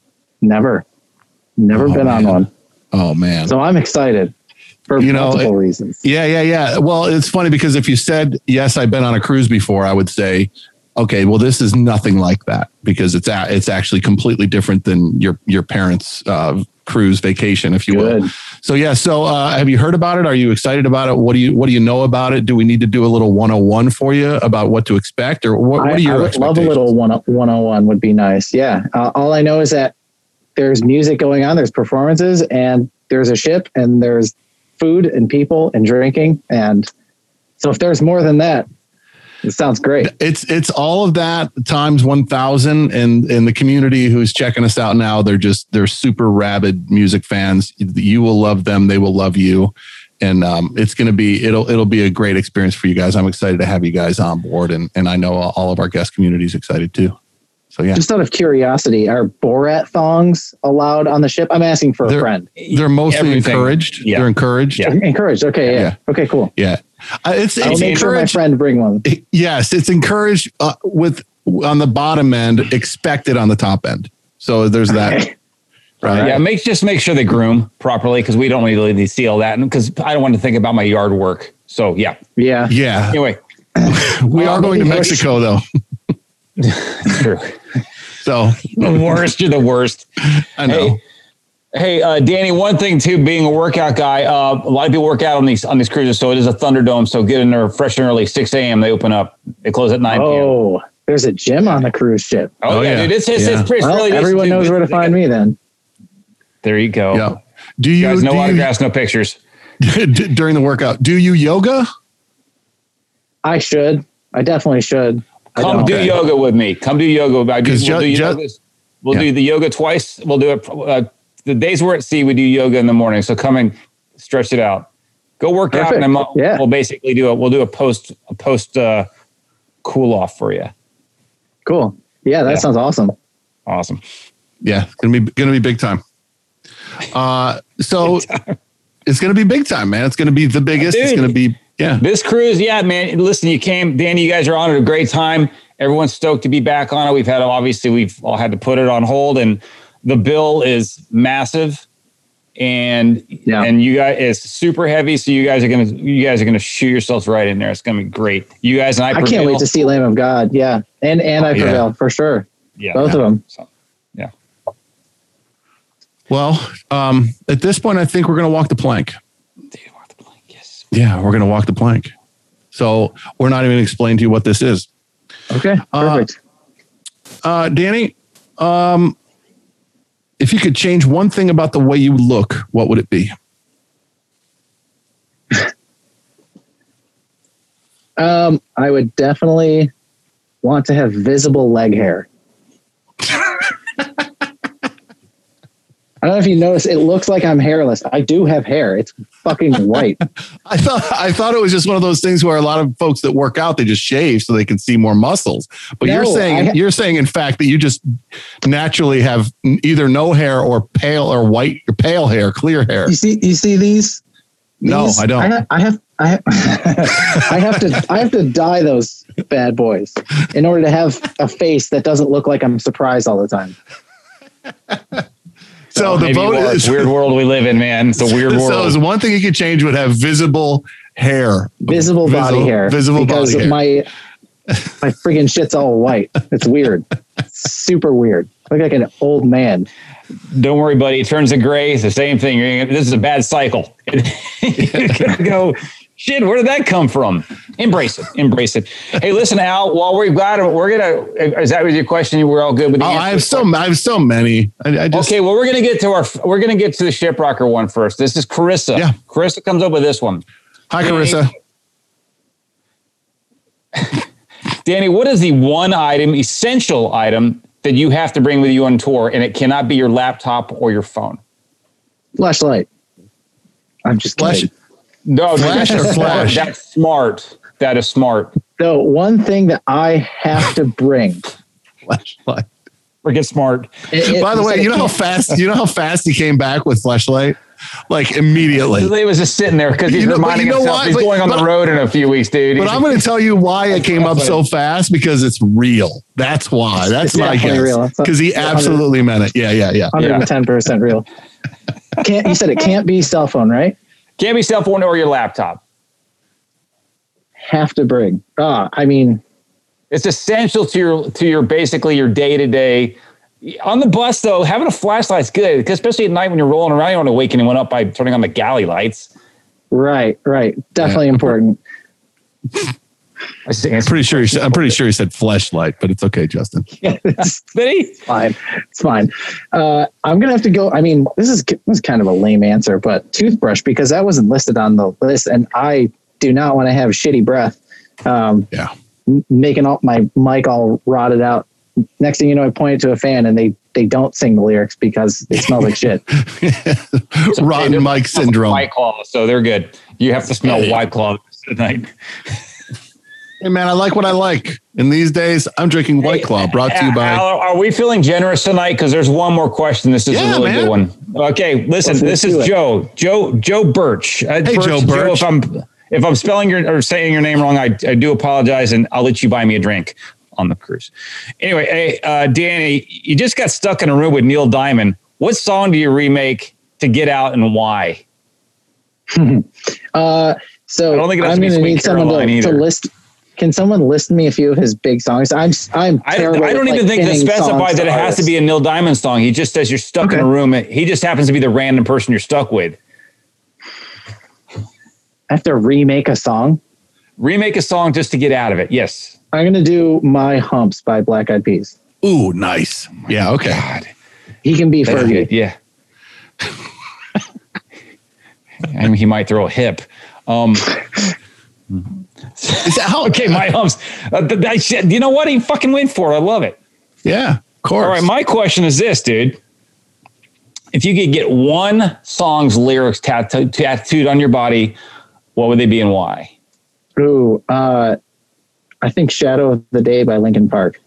Never, never oh, been man. on one. Oh man! So I'm excited for you multiple know, reasons. Yeah, yeah, yeah. Well, it's funny because if you said yes, I've been on a cruise before, I would say, okay, well, this is nothing like that because it's a, it's actually completely different than your your parents' uh, cruise vacation, if you Good. will. So yeah. So uh, have you heard about it? Are you excited about it? What do you What do you know about it? Do we need to do a little one oh one for you about what to expect, or what, what are your I, I would expectations? love a little one oh one would be nice. Yeah. Uh, all I know is that there's music going on, there's performances, and there's a ship, and there's food and people and drinking, and so if there's more than that, it sounds great. It's it's all of that times one thousand, and and the community who's checking us out now, they're just they're super rabid music fans. You will love them, they will love you, and um, it's going to be it'll it'll be a great experience for you guys. I'm excited to have you guys on board, and and I know all of our guest community is excited too. So yeah. Just out of curiosity, are Borat thongs allowed on the ship? I'm asking for a they're, friend. They're mostly Everything. encouraged. Yeah. They're encouraged. Yeah. Encouraged. Okay. Yeah. Yeah. Okay. Cool. Yeah. Uh, it's I'll it's make sure my encouraged. friend bring one. Yes, it's encouraged uh, with on the bottom end, expected on the top end. So there's that. Okay. Right. Yeah, make just make sure they groom properly because we don't really need to see all that, and because I don't want to think about my yard work. So yeah, Yeah. Yeah. anyway, We are Um, going to maybe- Mexico though. true. So The worst, you're the worst. I know. Hey, hey, uh, Danny. One thing too, being a workout guy, uh, a lot of people work out on these on these cruises. So it is a Thunderdome. So get in there fresh and early, six a.m. They open up. They close at nine p.m. Oh, there's a gym on the cruise ship. Oh, Oh, yeah, yeah. dude. It's it's, Yeah. it's pretty Well, really everyone decent, knows too. where to They find got- me then. There you go. Yeah. Do You you, guys, no do you autographs, no pictures. during the workout? Do you yoga? I should. I definitely should. I Come don't. do Okay. yoga with me. Come do yoga. I do, 'Cause we'll ju- do, ju- yoga. We'll yeah. do the yoga twice. We'll do it. Uh, the days we're at sea, we do yoga in the morning. So come and stretch it out. Go work out, Perfect. and then Yeah. we'll basically do it. We'll do a post a post uh, cool off for you. Cool. Yeah, that Yeah. sounds awesome. Awesome. Yeah, it's gonna be gonna be big time. Uh, so it's gonna be big time, man. It's gonna be the biggest. It's Dude. gonna be yeah. This cruise, yeah, man. Listen, you came, Danny. You guys are on it. A great time. Everyone's stoked to be back on it. We've had obviously we've all had to put it on hold, and the bill is massive. And Yeah. and you guys, it's super heavy. So you guys are gonna you guys are gonna shoot yourselves right in there. It's gonna be great. You guys and I. I can't prevail. wait to see Lamb of God. Yeah, and and I Yeah. prevail for sure. Yeah, Both of them. So, yeah. Well, um, at this point, I think we're gonna walk the plank. Yes. Yeah, we're gonna walk the plank. So we're not even explaining to you what this is. Okay, perfect. Uh, Danny, um, if you could change one thing about the way you look, what would it be? Um, I would definitely want to have visible leg hair. I don't know if you notice, it looks like I'm hairless. I do have hair. It's fucking white. I thought I thought it was just one of those things where a lot of folks that work out, they just shave so they can see more muscles. But No, you're saying ha- you're saying in fact that you just naturally have either no hair or pale or white or pale hair, clear hair. You see, you see these? No, These- I don't. I have, I have, I have, I have to, I have to dye those bad boys in order to have a face that doesn't look like I'm surprised all the time. So the Maybe vote you are. is Weird world we live in, man. It's a weird So world. is one thing you could change would have visible hair, Visible body Visible- hair. visible because body hair. my my friggin' shit's all white. It's weird. It's super weird. I look like an old man. Don't worry, buddy. It turns to gray. It's the same thing. You're gonna, this is a bad cycle. You're gonna go, shit, where did that come from? Embrace it. Embrace it. Hey, listen, Al, while we've got it, we're gonna, is that was your question? We're all good with the Oh, answer? I have so I have so many. I, I just Okay, well, we're gonna get to our, we're gonna get to the Shiprocker one first. This is Carissa. Yeah. Carissa comes up with this one. Hi, Carissa. Danny, what is the one item, essential item, that you have to bring with you on tour, and it cannot be your laptop or your phone? Flashlight. I'm just Flash. kidding. No, Flash that's or smart. flash? That's smart. That is smart. So one thing that I have to bring. Flashlight. Forget smart. it- it- By the way, said you know it how can't- fast you know how fast he came back with flashlight, like immediately. He was just sitting there because he's You know- but reminding you know himself why? he's But- going on but- the road in a few weeks, dude. But He's- I'm going to tell you why it came up so fast, because it's real. That's why. That's It's my definitely guess. real. It's a- Because he it's a hundred- absolutely meant it. Yeah, yeah, yeah. one hundred ten percent real. Can't you said it can't be cell phone, right? Can't be cell phone or your laptop. Have to bring. Ah, I mean, It's essential to your to your basically your day to day. On the bus, though, having a flashlight's good, because especially at night when you're rolling around, you don't want to wake anyone up by turning on the galley lights. right, right. Definitely Yeah. important. I say, I'm pretty sure. He said, I'm pretty sure he said flashlight, but it's okay, Justin. It's Did he? fine. It's fine. Uh, I'm gonna have to go. I mean, this is this is kind of a lame answer, but toothbrush, because that wasn't listed on the list, and I do not want to have shitty breath. Um, Yeah. m- making all my mic all rotted out. Next thing you know, I pointed to a fan, and they they don't sing the lyrics because it smells like shit. Rotten They're- Mike syndrome. White Claw, so they're good. You have to smell Yeah, yeah. White Claw tonight. Hey man, I like what I like. In these days, I'm drinking White Claw, brought to you by. Al, are we feeling generous tonight? Because there's one more question. This is yeah, a really man. good one. Okay, listen. Let's this is it. Joe. Joe. Joe Birch. Uh, hey, Birch, Joe Birch. Joe, if I'm if I'm spelling your or saying your name wrong, I, I do apologize, and I'll let you buy me a drink on the cruise. Anyway, hey, uh, Danny, you just got stuck in a room with Neil Diamond. What song do you remake to get out, and why? uh, so I don't think it has I'm to be going to need someone to, to list. Can someone list me a few of his big songs? I'm I'm I, terrible I don't with, even like, think to specify that it has artists. to be a Neil Diamond song. He just says you're stuck Okay. in a room. He just happens to be the random person you're stuck with. I have to remake a song. Remake a song just to get out of it. Yes. I'm going to do My Humps by Black Eyed Peas. Ooh, nice. Yeah. Okay. God. He can be That's Fergie. good. Yeah. I mean, he might throw a hip. Um, Is that how? okay, My Humps. Uh, th- th- shit, you know what? He fucking went for it. I love it. Yeah, of course. All right, my question is this, dude. If you could get one song's lyrics tattoo- tattooed on your body, what would they be and why? Ooh, uh, I think Shadow of the Day by Linkin Park.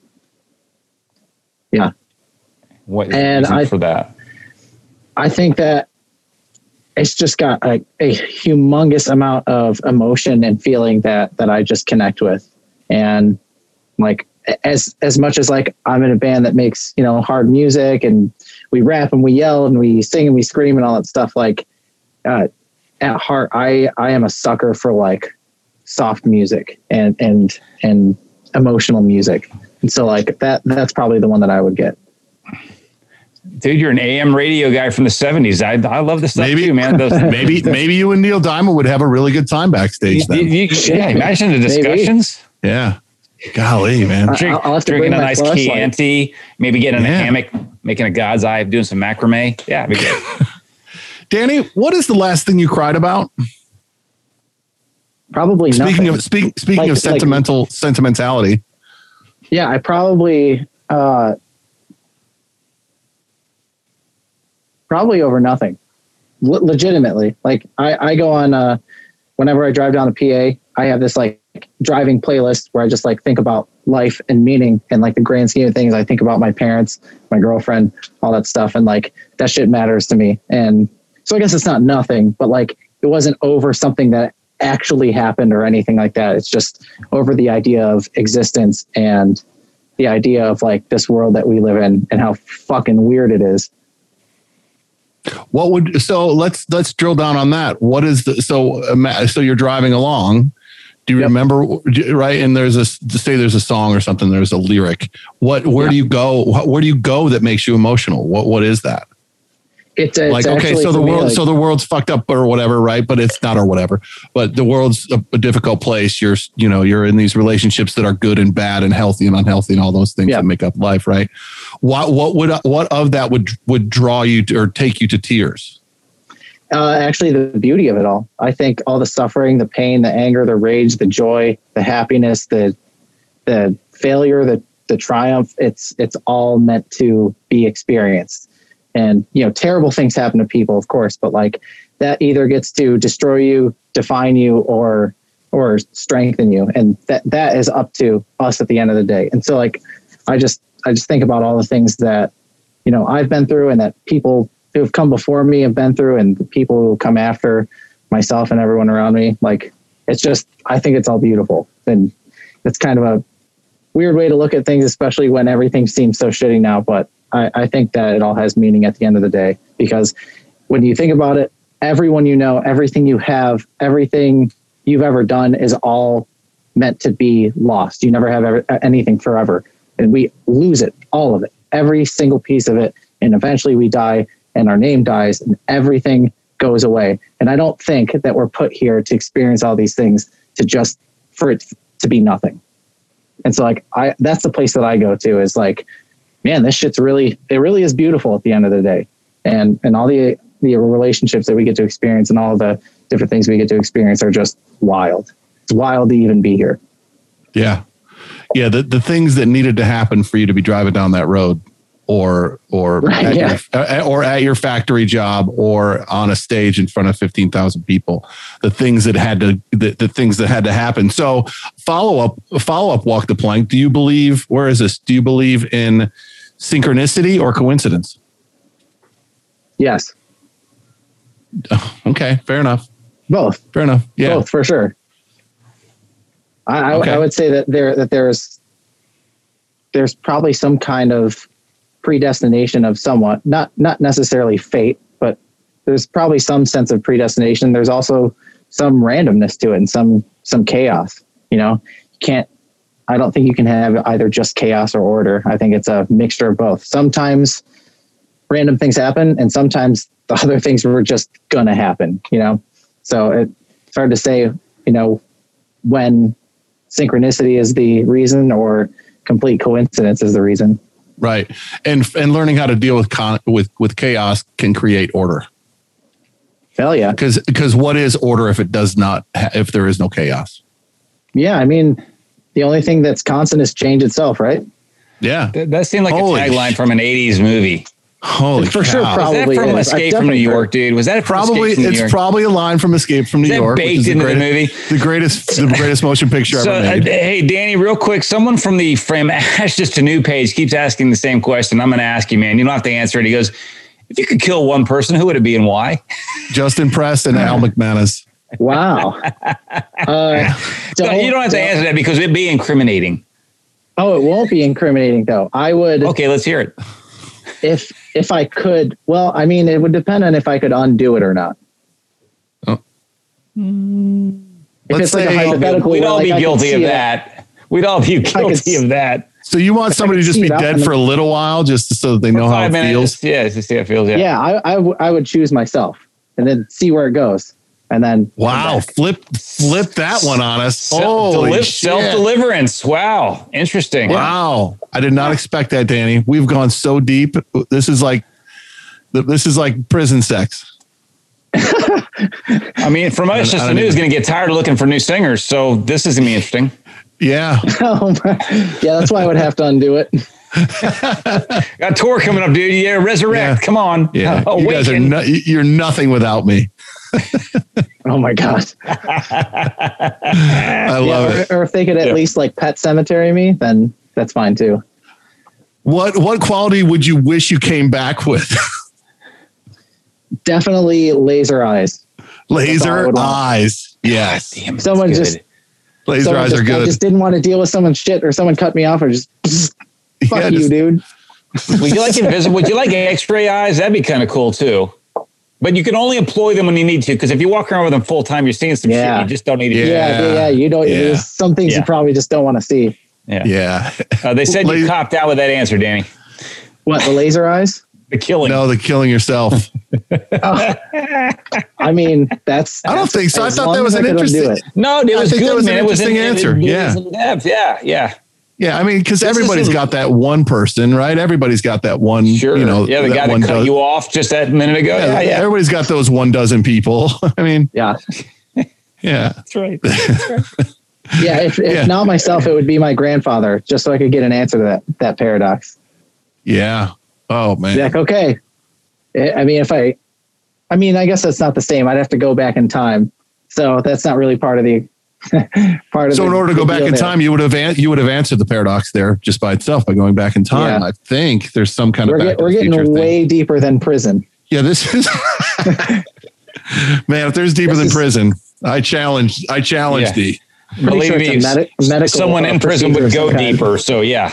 Yeah. What is And the reason I- for that? I think that it's just got a, a humongous amount of emotion and feeling that that I just connect with. And like as as much as like I'm in a band that makes, you know, hard music and we rap and we yell and we sing and we scream and all that stuff, like uh, at heart I I am a sucker for like soft music and and and emotional music. And so like that that's probably the one that I would get. Dude, you're an A M radio guy from the seventies. I I love this stuff maybe, too, man. Those, maybe maybe you and Neil Diamond would have a really good time backstage then. You, you, yeah, imagine the discussions. Maybe. Yeah. Golly, man. Drink, I'll have to drinking bring a my nice flashlight. Chianti, maybe getting in Yeah. a hammock, making a God's eye, doing some macrame. Yeah, it'd be good. Danny, what is the last thing you cried about? Probably Speaking nothing. of speak, speaking Like- of sentimental sentimentality. Yeah, I probably uh, probably over nothing. Le- legitimately, like I, I go on uh, whenever I drive down the P A, I have this like driving playlist where I just like think about life and meaning and like the grand scheme of things. I think about my parents, my girlfriend, all that stuff, and like that shit matters to me. And so I guess it's not nothing, but like it wasn't over something that actually happened or anything like that. It's just over the idea of existence and the idea of like this world that we live in and how fucking weird it is. What would so let's let's drill down on that. What is the so ima- so you're driving along? Do you Yep. remember right? And there's a say there's a song or something. There's a lyric. What where Yeah. do you go? Where do you go that makes you emotional? What what is that? It's, it's Like okay, actually so the for me, world like- so the world's fucked up or whatever, right? But it's not or whatever. But the world's a, a difficult place. You're you know you're in these relationships that are good and bad and healthy and unhealthy and all those things Yeah. that make up life, right? What what would what of that would would draw you to, or take you to tears? Uh, actually, the beauty of it all. I think all the suffering, the pain, the anger, the rage, the joy, the happiness, the the failure, the the triumph. It's it's all meant to be experienced. And you know, terrible things happen to people, of course, but like that either gets to destroy you, define you, or or strengthen you, and that that is up to us at the end of the day. And so, like, I just I just think about all the things that you know I've been through, and that people who have come before me have been through, and the people who will come after myself and everyone around me. Like, it's just, I think it's all beautiful. And it's kind of a weird way to look at things, especially when everything seems so shitty now. But I, I think that it all has meaning at the end of the day, because when you think about it, everyone you know, everything you have, everything you've ever done is all meant to be lost. You never have ever, anything forever. And we lose it, all of it, every single piece of it. And eventually we die, and our name dies, and everything goes away. And I don't think that we're put here to experience all these things to just for it to be nothing. And so like I that's the place that I go to, is like, man, this shit's really it really is beautiful at the end of the day. And and all the the relationships that we get to experience and all the different things we get to experience are just wild. It's wild to even be here. Yeah. Yeah. The, the things that needed to happen for you to be driving down that road or or Right, at yeah. your, uh, or at your factory job or on a stage in front of fifteen thousand people. The things that had to the, the things that had to happen. So follow up follow up walk the plank. Do you believe? Where is this? Do you believe in synchronicity or coincidence? Yes. Okay, fair enough. Both. Fair enough. Yeah, both for sure. I, Okay. I, I would say that there that there's there's probably some kind of predestination of somewhat, not not necessarily fate, but there's probably some sense of predestination. There's also some randomness to it and some some chaos. You know, you can't. I don't think you can have either just chaos or order. I think it's a mixture of both. Sometimes random things happen, and sometimes the other things were just gonna happen. You know, so it, it's hard to say. You know, when synchronicity is the reason or complete coincidence is the reason. right. And and learning how to deal with con- with with chaos can create order. Hell yeah. Because because what is order if it does not ha- if there is no chaos? Yeah, I mean, the only thing that's constant is change itself, right? Yeah. That, that seemed like Holy a tagline from an eighties movie. Holy For cow. sure, Was probably that from is. Escape I've from New definitely York, heard- dude? Was that from Probably Escape from New it's York? probably a line from Escape from New Is that York, which baked is the into the greatest, movie? the greatest, the greatest motion picture So, ever uh, made. hey, Danny, real quick, someone from the From Ashes to New page keeps asking the same question. I'm going to ask you, man. You don't have to answer it. He goes, if you could kill one person, who would it be and why? Justin Press and Al McManus. Wow. Uh, No, you don't have to answer that because it'd be incriminating. Oh, it won't be incriminating though. I would. Okay, let's hear it. If if I could. Well, I mean, it would depend on if I could undo it or not. Oh. If Let's it's like a say- hypothetical, We'd where, all like, be I could guilty see of it- that. We'd all be guilty s- of that. So you want somebody to just see be it up dead and for a little while just so that they know how Five it minutes. feels? Yeah, just see how it feels. Yeah. Yeah, I, I, w- I would choose myself and then see where it goes, and then Wow. Flip flip that one on us. Self, Holy deli- shit. self-deliverance. Wow. Interesting. Wow. I did not expect that, Danny. We've gone so deep. This is like this is like prison sex. I mean, from us, I just the don't news even- going to get tired of looking for new singers. So this is going to be interesting. Yeah. Oh my- yeah, that's why I would have to undo it. Got a tour coming up, dude. Yeah, resurrect. Yeah. Come on. Yeah. Oh, You guys are awaken. no, you're nothing without me. Oh my god. I love Yeah, it. or, or if they could at Yeah. least like pet cemetery me, then that's fine too. What what quality would you wish you came back with? Definitely laser eyes. all I Laser would want. eyes. Yes. Damn, that's Someone good. just Laser someone eyes just, are I good. just didn't want to deal with someone's shit, or someone cut me off, or just fuck Yeah, you, just- dude. Would you like invisible? Would you like X-ray eyes? That'd be kind of cool too. But you can only employ them when you need to, because if you walk around with them full time, you're seeing some Yeah. shit. You just don't need to. Yeah. Yeah, yeah, yeah. You don't. Yeah. There's some things Yeah. you probably just don't want to see. Yeah. Yeah. Uh, they said you Laser- copped out with that answer, Danny. What, the laser eyes? The killing. No, the killing yourself. I mean, that's. I don't that's- think so. I as thought long that as was I an could undo interesting- it. No, it I was think that good, was an man. It was in, interesting it, answer. it was Yeah. in depth. Yeah, yeah. Yeah, I mean, because This is everybody's a- got that one person, right? Everybody's got that one. Sure. You know, yeah, the guy that one cut does- you off just that minute ago. Yeah, Yeah, yeah. Everybody's got those one dozen people. I mean, Yeah, yeah. That's right. yeah. If, if Yeah. not myself, it would be my grandfather, just so I could get an answer to that that paradox. Yeah. Oh man. Be like, okay. I I mean, if I, I mean, I guess that's not the same. I'd have to go back in time, so that's not really part of the part of. So the, in order to the go back deal in there. time, you would have an- you would have answered the paradox there just by itself by going back in time. Yeah. I think there's some kind we're, of back get, to we're the getting future thing. way deeper than prison. Yeah, this is man. If there's deeper This than is- prison, I challenge. I challenge Yeah. thee. Pretty Believe sure me, it's a medi- medical. someone in prison would procedure go of some kind. deeper. So yeah.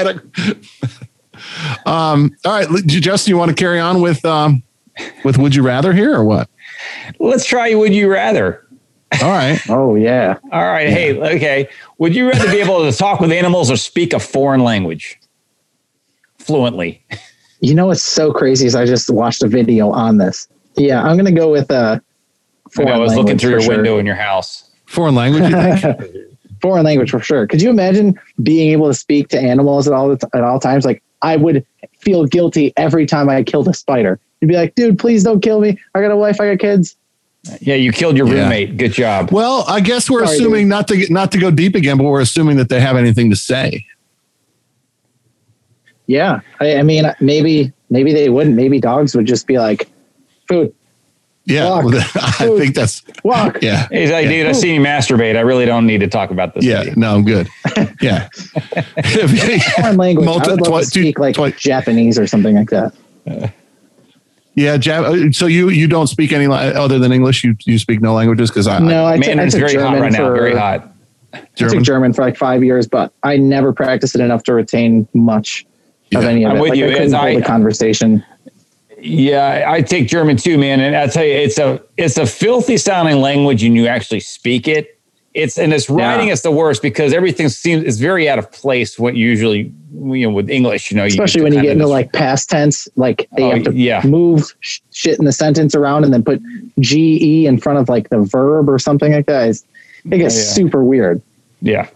Um. All right, Justin, you want to carry on with um with Would You Rather here or what? Let's try Would You Rather. All right. Oh yeah. All right. Hey, okay. Would you rather be able to talk with animals or speak a foreign language fluently? You know what's so crazy is I just watched a video on this. Yeah, I'm gonna go with uh I, know, I was looking language through for your sure. window in your house. Foreign language, you think? Foreign language for sure. Could you imagine being able to speak to animals at all the t- at all times? Like I would feel guilty every time I killed a spider. You'd be like, dude, please don't kill me. I got a wife, I got kids. Yeah, you killed your Yeah. roommate. Good job. Well, I guess we're Sorry, assuming dude. not to get, not to go deep again, but we're assuming that they have anything to say. Yeah. I, I mean, maybe, maybe they wouldn't. Maybe dogs would just be like, food. Yeah. Walk, well, I food, think that's, walk. yeah. He's like, yeah. dude, I see you masturbate. I really don't need to talk about this. Yeah. No, I'm good. Yeah. Foreign language. Multi- I would love twi- to speak like twi- Japanese or something like that. Uh, yeah. Jap- so you, you don't speak any li- other than English. You, you speak no languages. Cause I, no, I, t- I Mandarin's took very German hot right now. for, Very hot. I German. took German for like five years, but I never practiced it enough to retain much Yeah. of any of I'm it. with Like, you. I couldn't As hold I- a conversation. Yeah, I take German too, man. And I tell you, it's a it's a filthy sounding language, and you actually speak it. It's and it's writing Yeah. is the worst because everything seems is very out of place. What usually you know with English, you know, Especially you when you get into this, like past tense, like they Oh, have to yeah. move sh- shit in the sentence around and then put G E in front of like the verb or something like that. It's, it gets Yeah. super weird. yeah.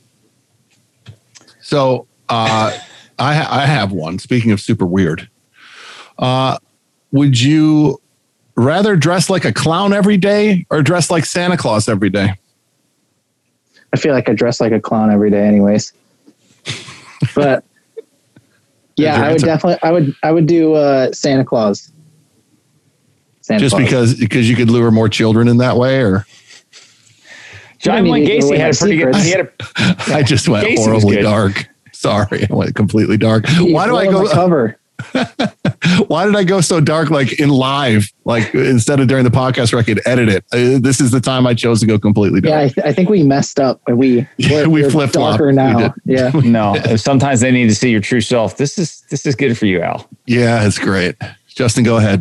So uh, I, ha- I have one. Speaking of super weird, uh, would you rather dress like a clown every day or dress like Santa Claus every day? I feel like I dress like a clown every day anyways. But yeah, your I would answer? definitely, I would, I would do uh, Santa Claus. Santa Just Claus. because because you could lure more children in that way, or John You don't Wayne need to give Gacy away had a my pretty good. secrets. He had a, I just went Gacy was horribly good. dark. Sorry, I went completely dark. Jeez, Why do I what go? was the cover? Why did I go so dark? Like in live, like instead of during the podcast where I could edit it. Uh, this is the time I chose to go completely Yeah, I, dark. th- I think we messed up. We Yeah, we're, we we're flip-flopped. darker We now. did. Yeah. no. Sometimes they need to see your true self. This is this is good for you, Al. Yeah, it's great. Justin, go ahead.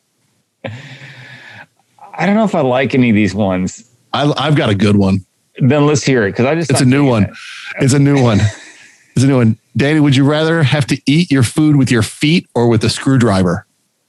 I don't know if I like any of these ones. I, I've got a good one. Then let's hear it because I just It's a not new thinking one. it. It's a new one. It's a new one. Danny, would you rather have to eat your food with your feet or with a screwdriver?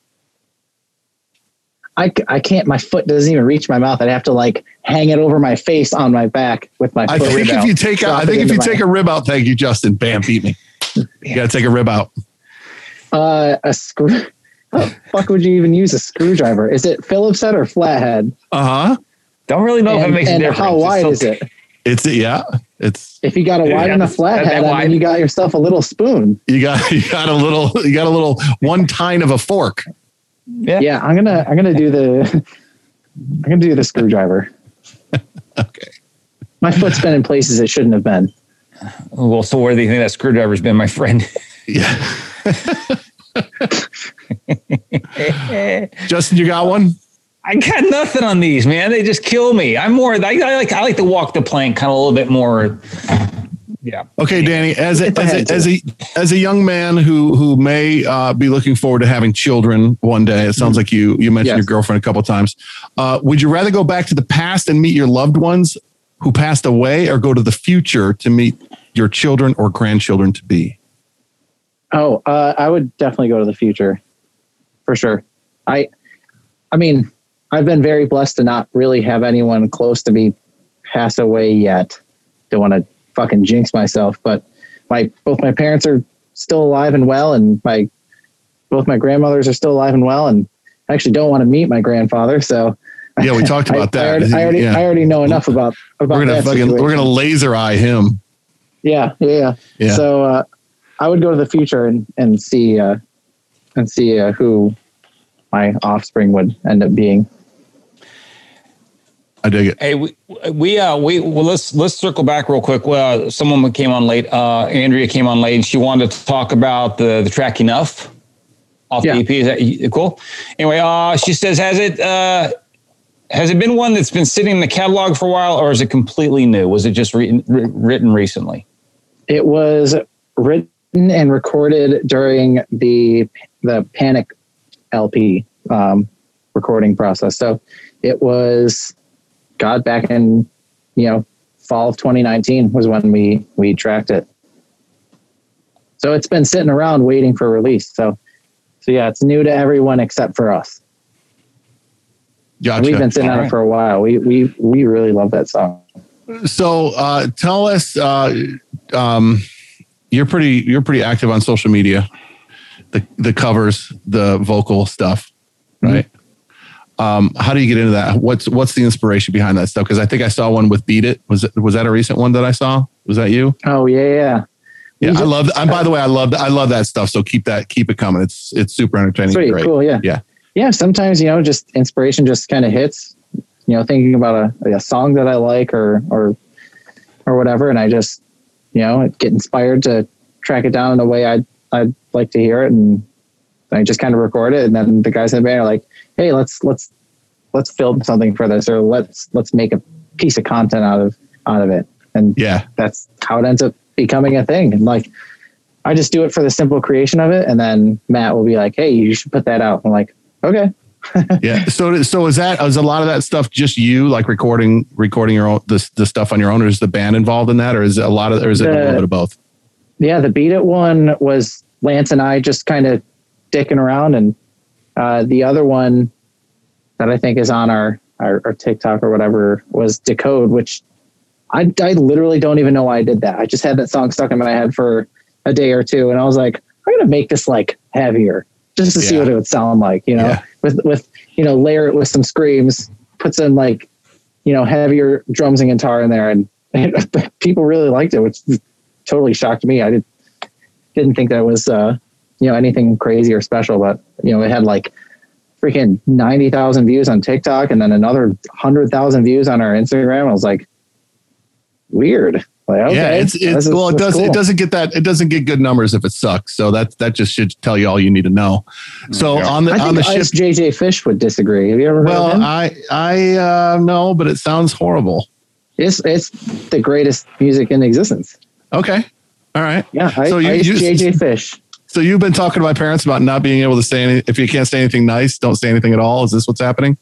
I, c- I can't, my foot doesn't even reach my mouth. I'd have to like hang it over my face on my back with my I foot. think if out. you take a, Drop I it think if into you my- take a rib out, thank you, Justin. Bam, beat me. You got to take a rib out. uh, a screw, how the fuck would you even use a screwdriver? Is it Phillips head or flathead? Uh huh. Don't really know if it And, makes a and difference. how It's wide so- is it? It's yeah. It's If you got a wide Yeah, enough that- flathead, that I wide. mean, you got yourself a little spoon. you got you got a little you got a little one tine of a fork. Yeah. Yeah, I'm gonna I'm gonna do the I'm gonna do the screwdriver. Okay. My foot's been in places it shouldn't have been. Well, so where do you think that screwdriver's been, my friend? Yeah. Justin, you got one? I got nothing on these, man. They just kill me. I'm more. I, I like. I like to walk the plank, kind of a little bit more. Yeah. Okay, Danny, as a, If I as had a, as a as a young man who who may uh, be looking forward to having children one day, it sounds like you you mentioned Yes. your girlfriend a couple of times. Uh, would you rather go back to the past and meet your loved ones who passed away, or go to the future to meet your children or grandchildren to be? Oh, uh, I would definitely go to the future, for sure. I, I mean, I've been very blessed to not really have anyone close to me pass away yet. Don't want to fucking jinx myself, but my both my parents are still alive and well, and my both my grandmothers are still alive and well, and I actually don't want to meet my grandfather. So Yeah, we talked about I, that. I already, I already, Yeah. I already know enough about about We're gonna that fucking situation. we're gonna laser eye him. Yeah, yeah, yeah. Yeah. So uh, I would go to the future and and see uh, and see uh, who my offspring would end up being. I dig it. Hey, we we uh we well let's let's circle back real quick. Well, someone came on late. Uh, Andrea came on late, and she wanted to talk about the the track Enough off Yeah. the E P. Is that cool? Anyway, uh, she says, has it uh has it been one that's been sitting in the catalog for a while, or is it completely new? Was it just re- re- written recently? It was written and recorded during the the Panic L P um, recording process. So it was, God, back in, you know, fall of twenty nineteen was when we we tracked it. So it's been sitting around waiting for release. So so yeah, it's new to everyone except for us. Gotcha. And we've been sitting All on right. it for a while. We we we really love that song. So uh, tell us, uh, um, you're pretty you're pretty active on social media, the the covers, the vocal stuff, right? Mm-hmm. Um, how do you get into that? What's what's the inspiration behind that stuff? Because I think I saw one with Beat It. Was it was that a recent one that I saw? Was that you? Oh yeah, yeah. Yeah, I love. And by the way, I love. I love that stuff. So keep that. Keep it coming. It's it's super entertaining. Sweet, great. Cool. Yeah. Yeah. Yeah. Sometimes you know, just inspiration just kind of hits. You know, thinking about a, a song that I like or or or whatever, and I just you know get inspired to track it down in a way I'd I'd like to hear it, and I just kind of record it, and then the guys in the band are like, "Hey, let's let's let's film something for this, or let's let's make a piece of content out of out of it." And yeah, that's how it ends up becoming a thing. And like, I just do it for the simple creation of it. And then Matt will be like, "Hey, you should put that out." I'm like, okay. Yeah. So, so is that, is a lot of that stuff just you like recording, recording your own, the, the stuff on your own, or is the band involved in that? Or is it a lot of, or is it the, a little bit of both? Yeah. The Beat It one was Lance and I just kind of dicking around. And uh, the other one that I think is on our, our, our TikTok or whatever was Decode, which I, I literally don't even know why I did that. I just had that song stuck in my head for a day or two. And I was like, I'm going to make this like heavier just to yeah. see what it would sound like, you know, yeah. with, with, you know, layer it with some screams, put some like, you know, heavier drums and guitar in there. And, and people really liked it, which totally shocked me. I did, didn't think that was, uh, you know, anything crazy or special, but you know, it had like freaking ninety thousand views on TikTok and then another one hundred thousand views on our Instagram. I was like, weird. Like, okay, yeah, it's it's well, it does cool. it doesn't get that it doesn't get good numbers if it sucks. So that that just should tell you all you need to know. So yeah. on the I on the Ice ship, J J Fish would disagree. Have you ever heard well, of him? I I uh, no, but it sounds horrible. It's it's the greatest music in existence. Okay, all right. Yeah, I, so you, Ice you, J J Fish. So you've been talking to my parents about not being able to say any, if you can't say anything nice, don't say anything at all. Is this what's happening?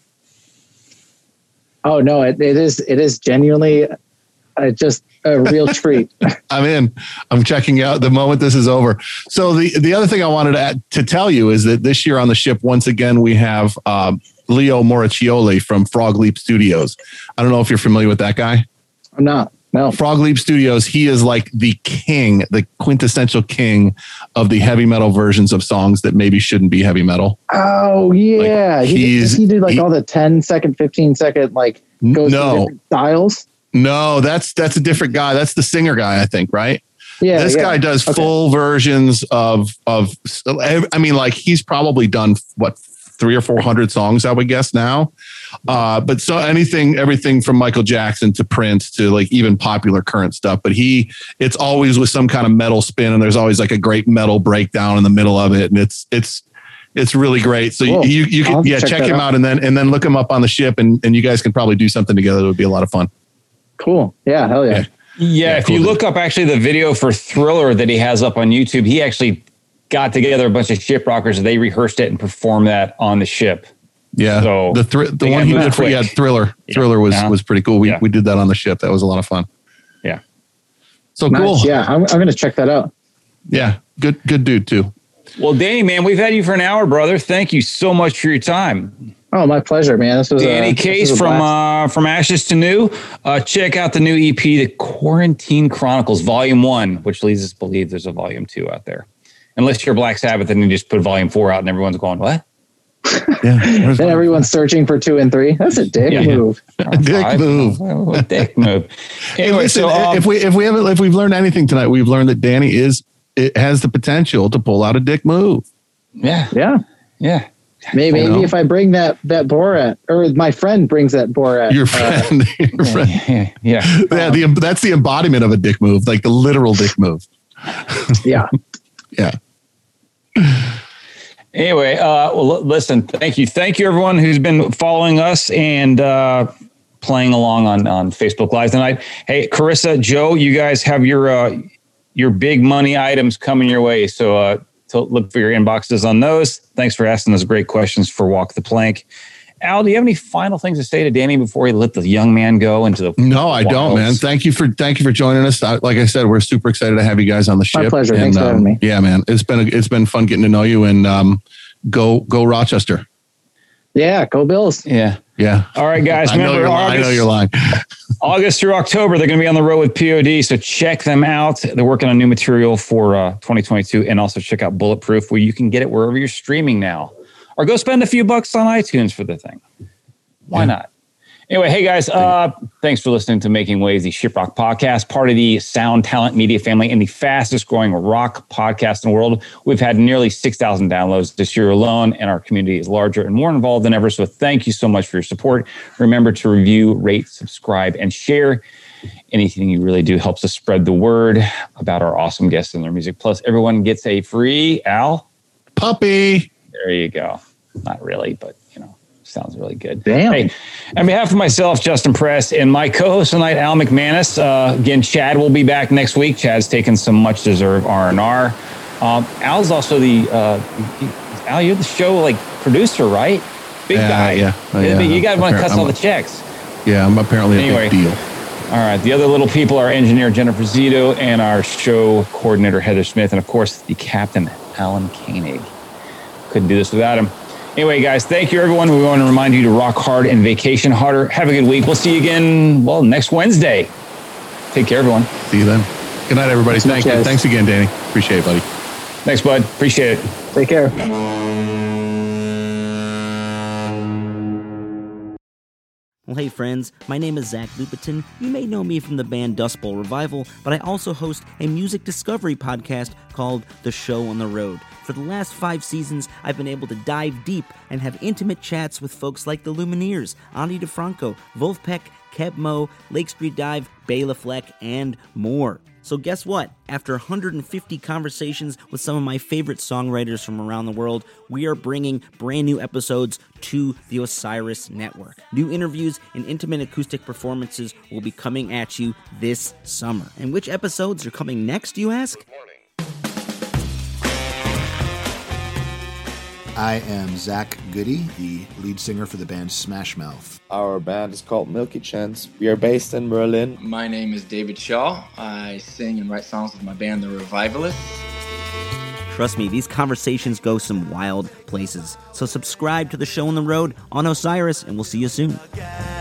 Oh no, it, it is it is genuinely uh, just a real treat. I'm in. I'm checking out the moment this is over. So the, the other thing I wanted to add, to tell you is that this year on the ship, once again, we have um, Leo Moraccioli from Frog Leap Studios. I don't know if you're familiar with that guy. I'm not. No. Frog Leap Studios. He is like the king, the quintessential king of the heavy metal versions of songs that maybe shouldn't be heavy metal. Oh yeah. Like he, did, he did like he, all the ten second, fifteen second, like goes no. through different styles. No, that's that's a different guy. That's the singer guy, I think, right? Yeah. This yeah. guy does okay. full versions of of. I mean, like he's probably done what three or four hundred songs, I would guess now. Uh, but so anything, everything from Michael Jackson to Prince to like even popular current stuff. But he, it's always with some kind of metal spin, and there's always like a great metal breakdown in the middle of it, and it's it's it's really great. So cool. you you can yeah check, check him out. out and then and then look him up on the ship, and and you guys can probably do something together. It would be a lot of fun. Cool. Yeah. Hell yeah. Yeah. yeah if cool you look up actually the video for Thriller that he has up on YouTube, he actually got together a bunch of ship rockers. They rehearsed it and performed that on the ship. Yeah, so the thr- the one he did for yeah, Thriller. Yeah. Thriller was yeah. was pretty cool. We yeah. we did that on the ship. That was a lot of fun. Yeah. So nice. cool. Yeah, I'm I'm gonna check that out. Yeah, good good dude too. Well, Danny, man, we've had you for an hour, brother. Thank you so much for your time. Oh, my pleasure, man. This was Danny a, Case was from uh, from Ashes to New. Uh, check out the new E P, The Quarantine Chronicles, Volume One, which leads us to believe there's a Volume Two out there. Unless you're Black Sabbath, then you just put Volume Four out, and everyone's going, "What?" Yeah, and everyone's searching for two and three. That's a dick yeah. move. A dick Five. move. A dick move. Anyway, listen, so um, if we if we haven't if we've learned anything tonight, we've learned that Danny is it has the potential to pull out a dick move. Yeah, yeah, yeah. Maybe, maybe if I bring that that Borat, or my friend brings that Borat. Your friend, uh, your friend. Yeah, yeah. yeah the, that's the embodiment of a dick move, like the literal dick move. Yeah, yeah. Anyway, uh, well, listen, thank you. Thank you, everyone who's been following us and uh, playing along on, on Facebook Live tonight. Hey, Carissa, Joe, you guys have your uh, your big money items coming your way. So uh, to look for your inboxes on those. Thanks for asking those great questions for Walk the Plank. Al, do you have any final things to say to Danny before he let the young man go into the No, I wilds? don't, man. Thank you for thank you for joining us. I, like I said, we're super excited to have you guys on the ship. My pleasure. And, Thanks for um, having me. Yeah, man. It's been a, it's been fun getting to know you, and um, go go Rochester. Yeah, go Bills. Yeah. Yeah. All right, guys. I, know remember, August, I know you're lying. August through October, they're going to be on the road with P O D. So check them out. They're working on new material for uh, twenty twenty-two. And also check out Bulletproof, where you can get it wherever you're streaming now. Or go spend a few bucks on iTunes for the thing. Why yeah. not? Anyway, hey guys, uh, thanks for listening to Making Waves, the Shiprock podcast, part of the Sound Talent Media family and the fastest growing rock podcast in the world. We've had nearly six thousand downloads this year alone, and our community is larger and more involved than ever. So thank you so much for your support. Remember to review, rate, subscribe, and share. Anything you really do helps us spread the word about our awesome guests and their music. Plus, everyone gets a free, Al? Puppy. There you go. Not really, but you know. Sounds really good. Damn. Hey, on behalf of myself, Justin Press, and my co-host tonight, Al McManus. Uh, again, Chad will be back next week. Chad's taking some much-deserved R and R. Um, Al's also the uh, Al. You're the show like producer, right? Big yeah, guy. Yeah, uh, yeah. You got one that cuts I'm all a, the checks. Yeah, I'm apparently anyway, a big deal. All right. The other little people are engineer Jennifer Zito and our show coordinator Heather Smith, and of course the captain Alan Koenig. Couldn't do this without him. Anyway, guys, thank you, everyone. We want to remind you to rock hard and vacation harder. Have a good week. We'll see you again, well, next Wednesday. Take care, everyone. See you then. Good night, everybody. Thank you. Thanks again, Danny. Appreciate it, buddy. Thanks, bud. Appreciate it. Take care. Well, hey friends, my name is Zach Lupetin. You may know me from the band Dust Bowl Revival, but I also host a music discovery podcast called The Show on the Road. For the last five seasons, I've been able to dive deep and have intimate chats with folks like the Lumineers, Ani DeFranco, Wolfpack, Keb Mo, Lake Street Dive, Bela Fleck, and more. So guess what? After one hundred fifty conversations with some of my favorite songwriters from around the world, we are bringing brand new episodes to the Osiris Network. New interviews and intimate acoustic performances will be coming at you this summer. And which episodes are coming next, you ask? I am Zach Goody, the lead singer for the band Smash Mouth. Our band is called Milky Chance. We are based in Berlin. My name is David Shaw. I sing and write songs with my band, The Revivalists. Trust me, these conversations go some wild places. So subscribe to The Show on the Road on Osiris, and we'll see you soon.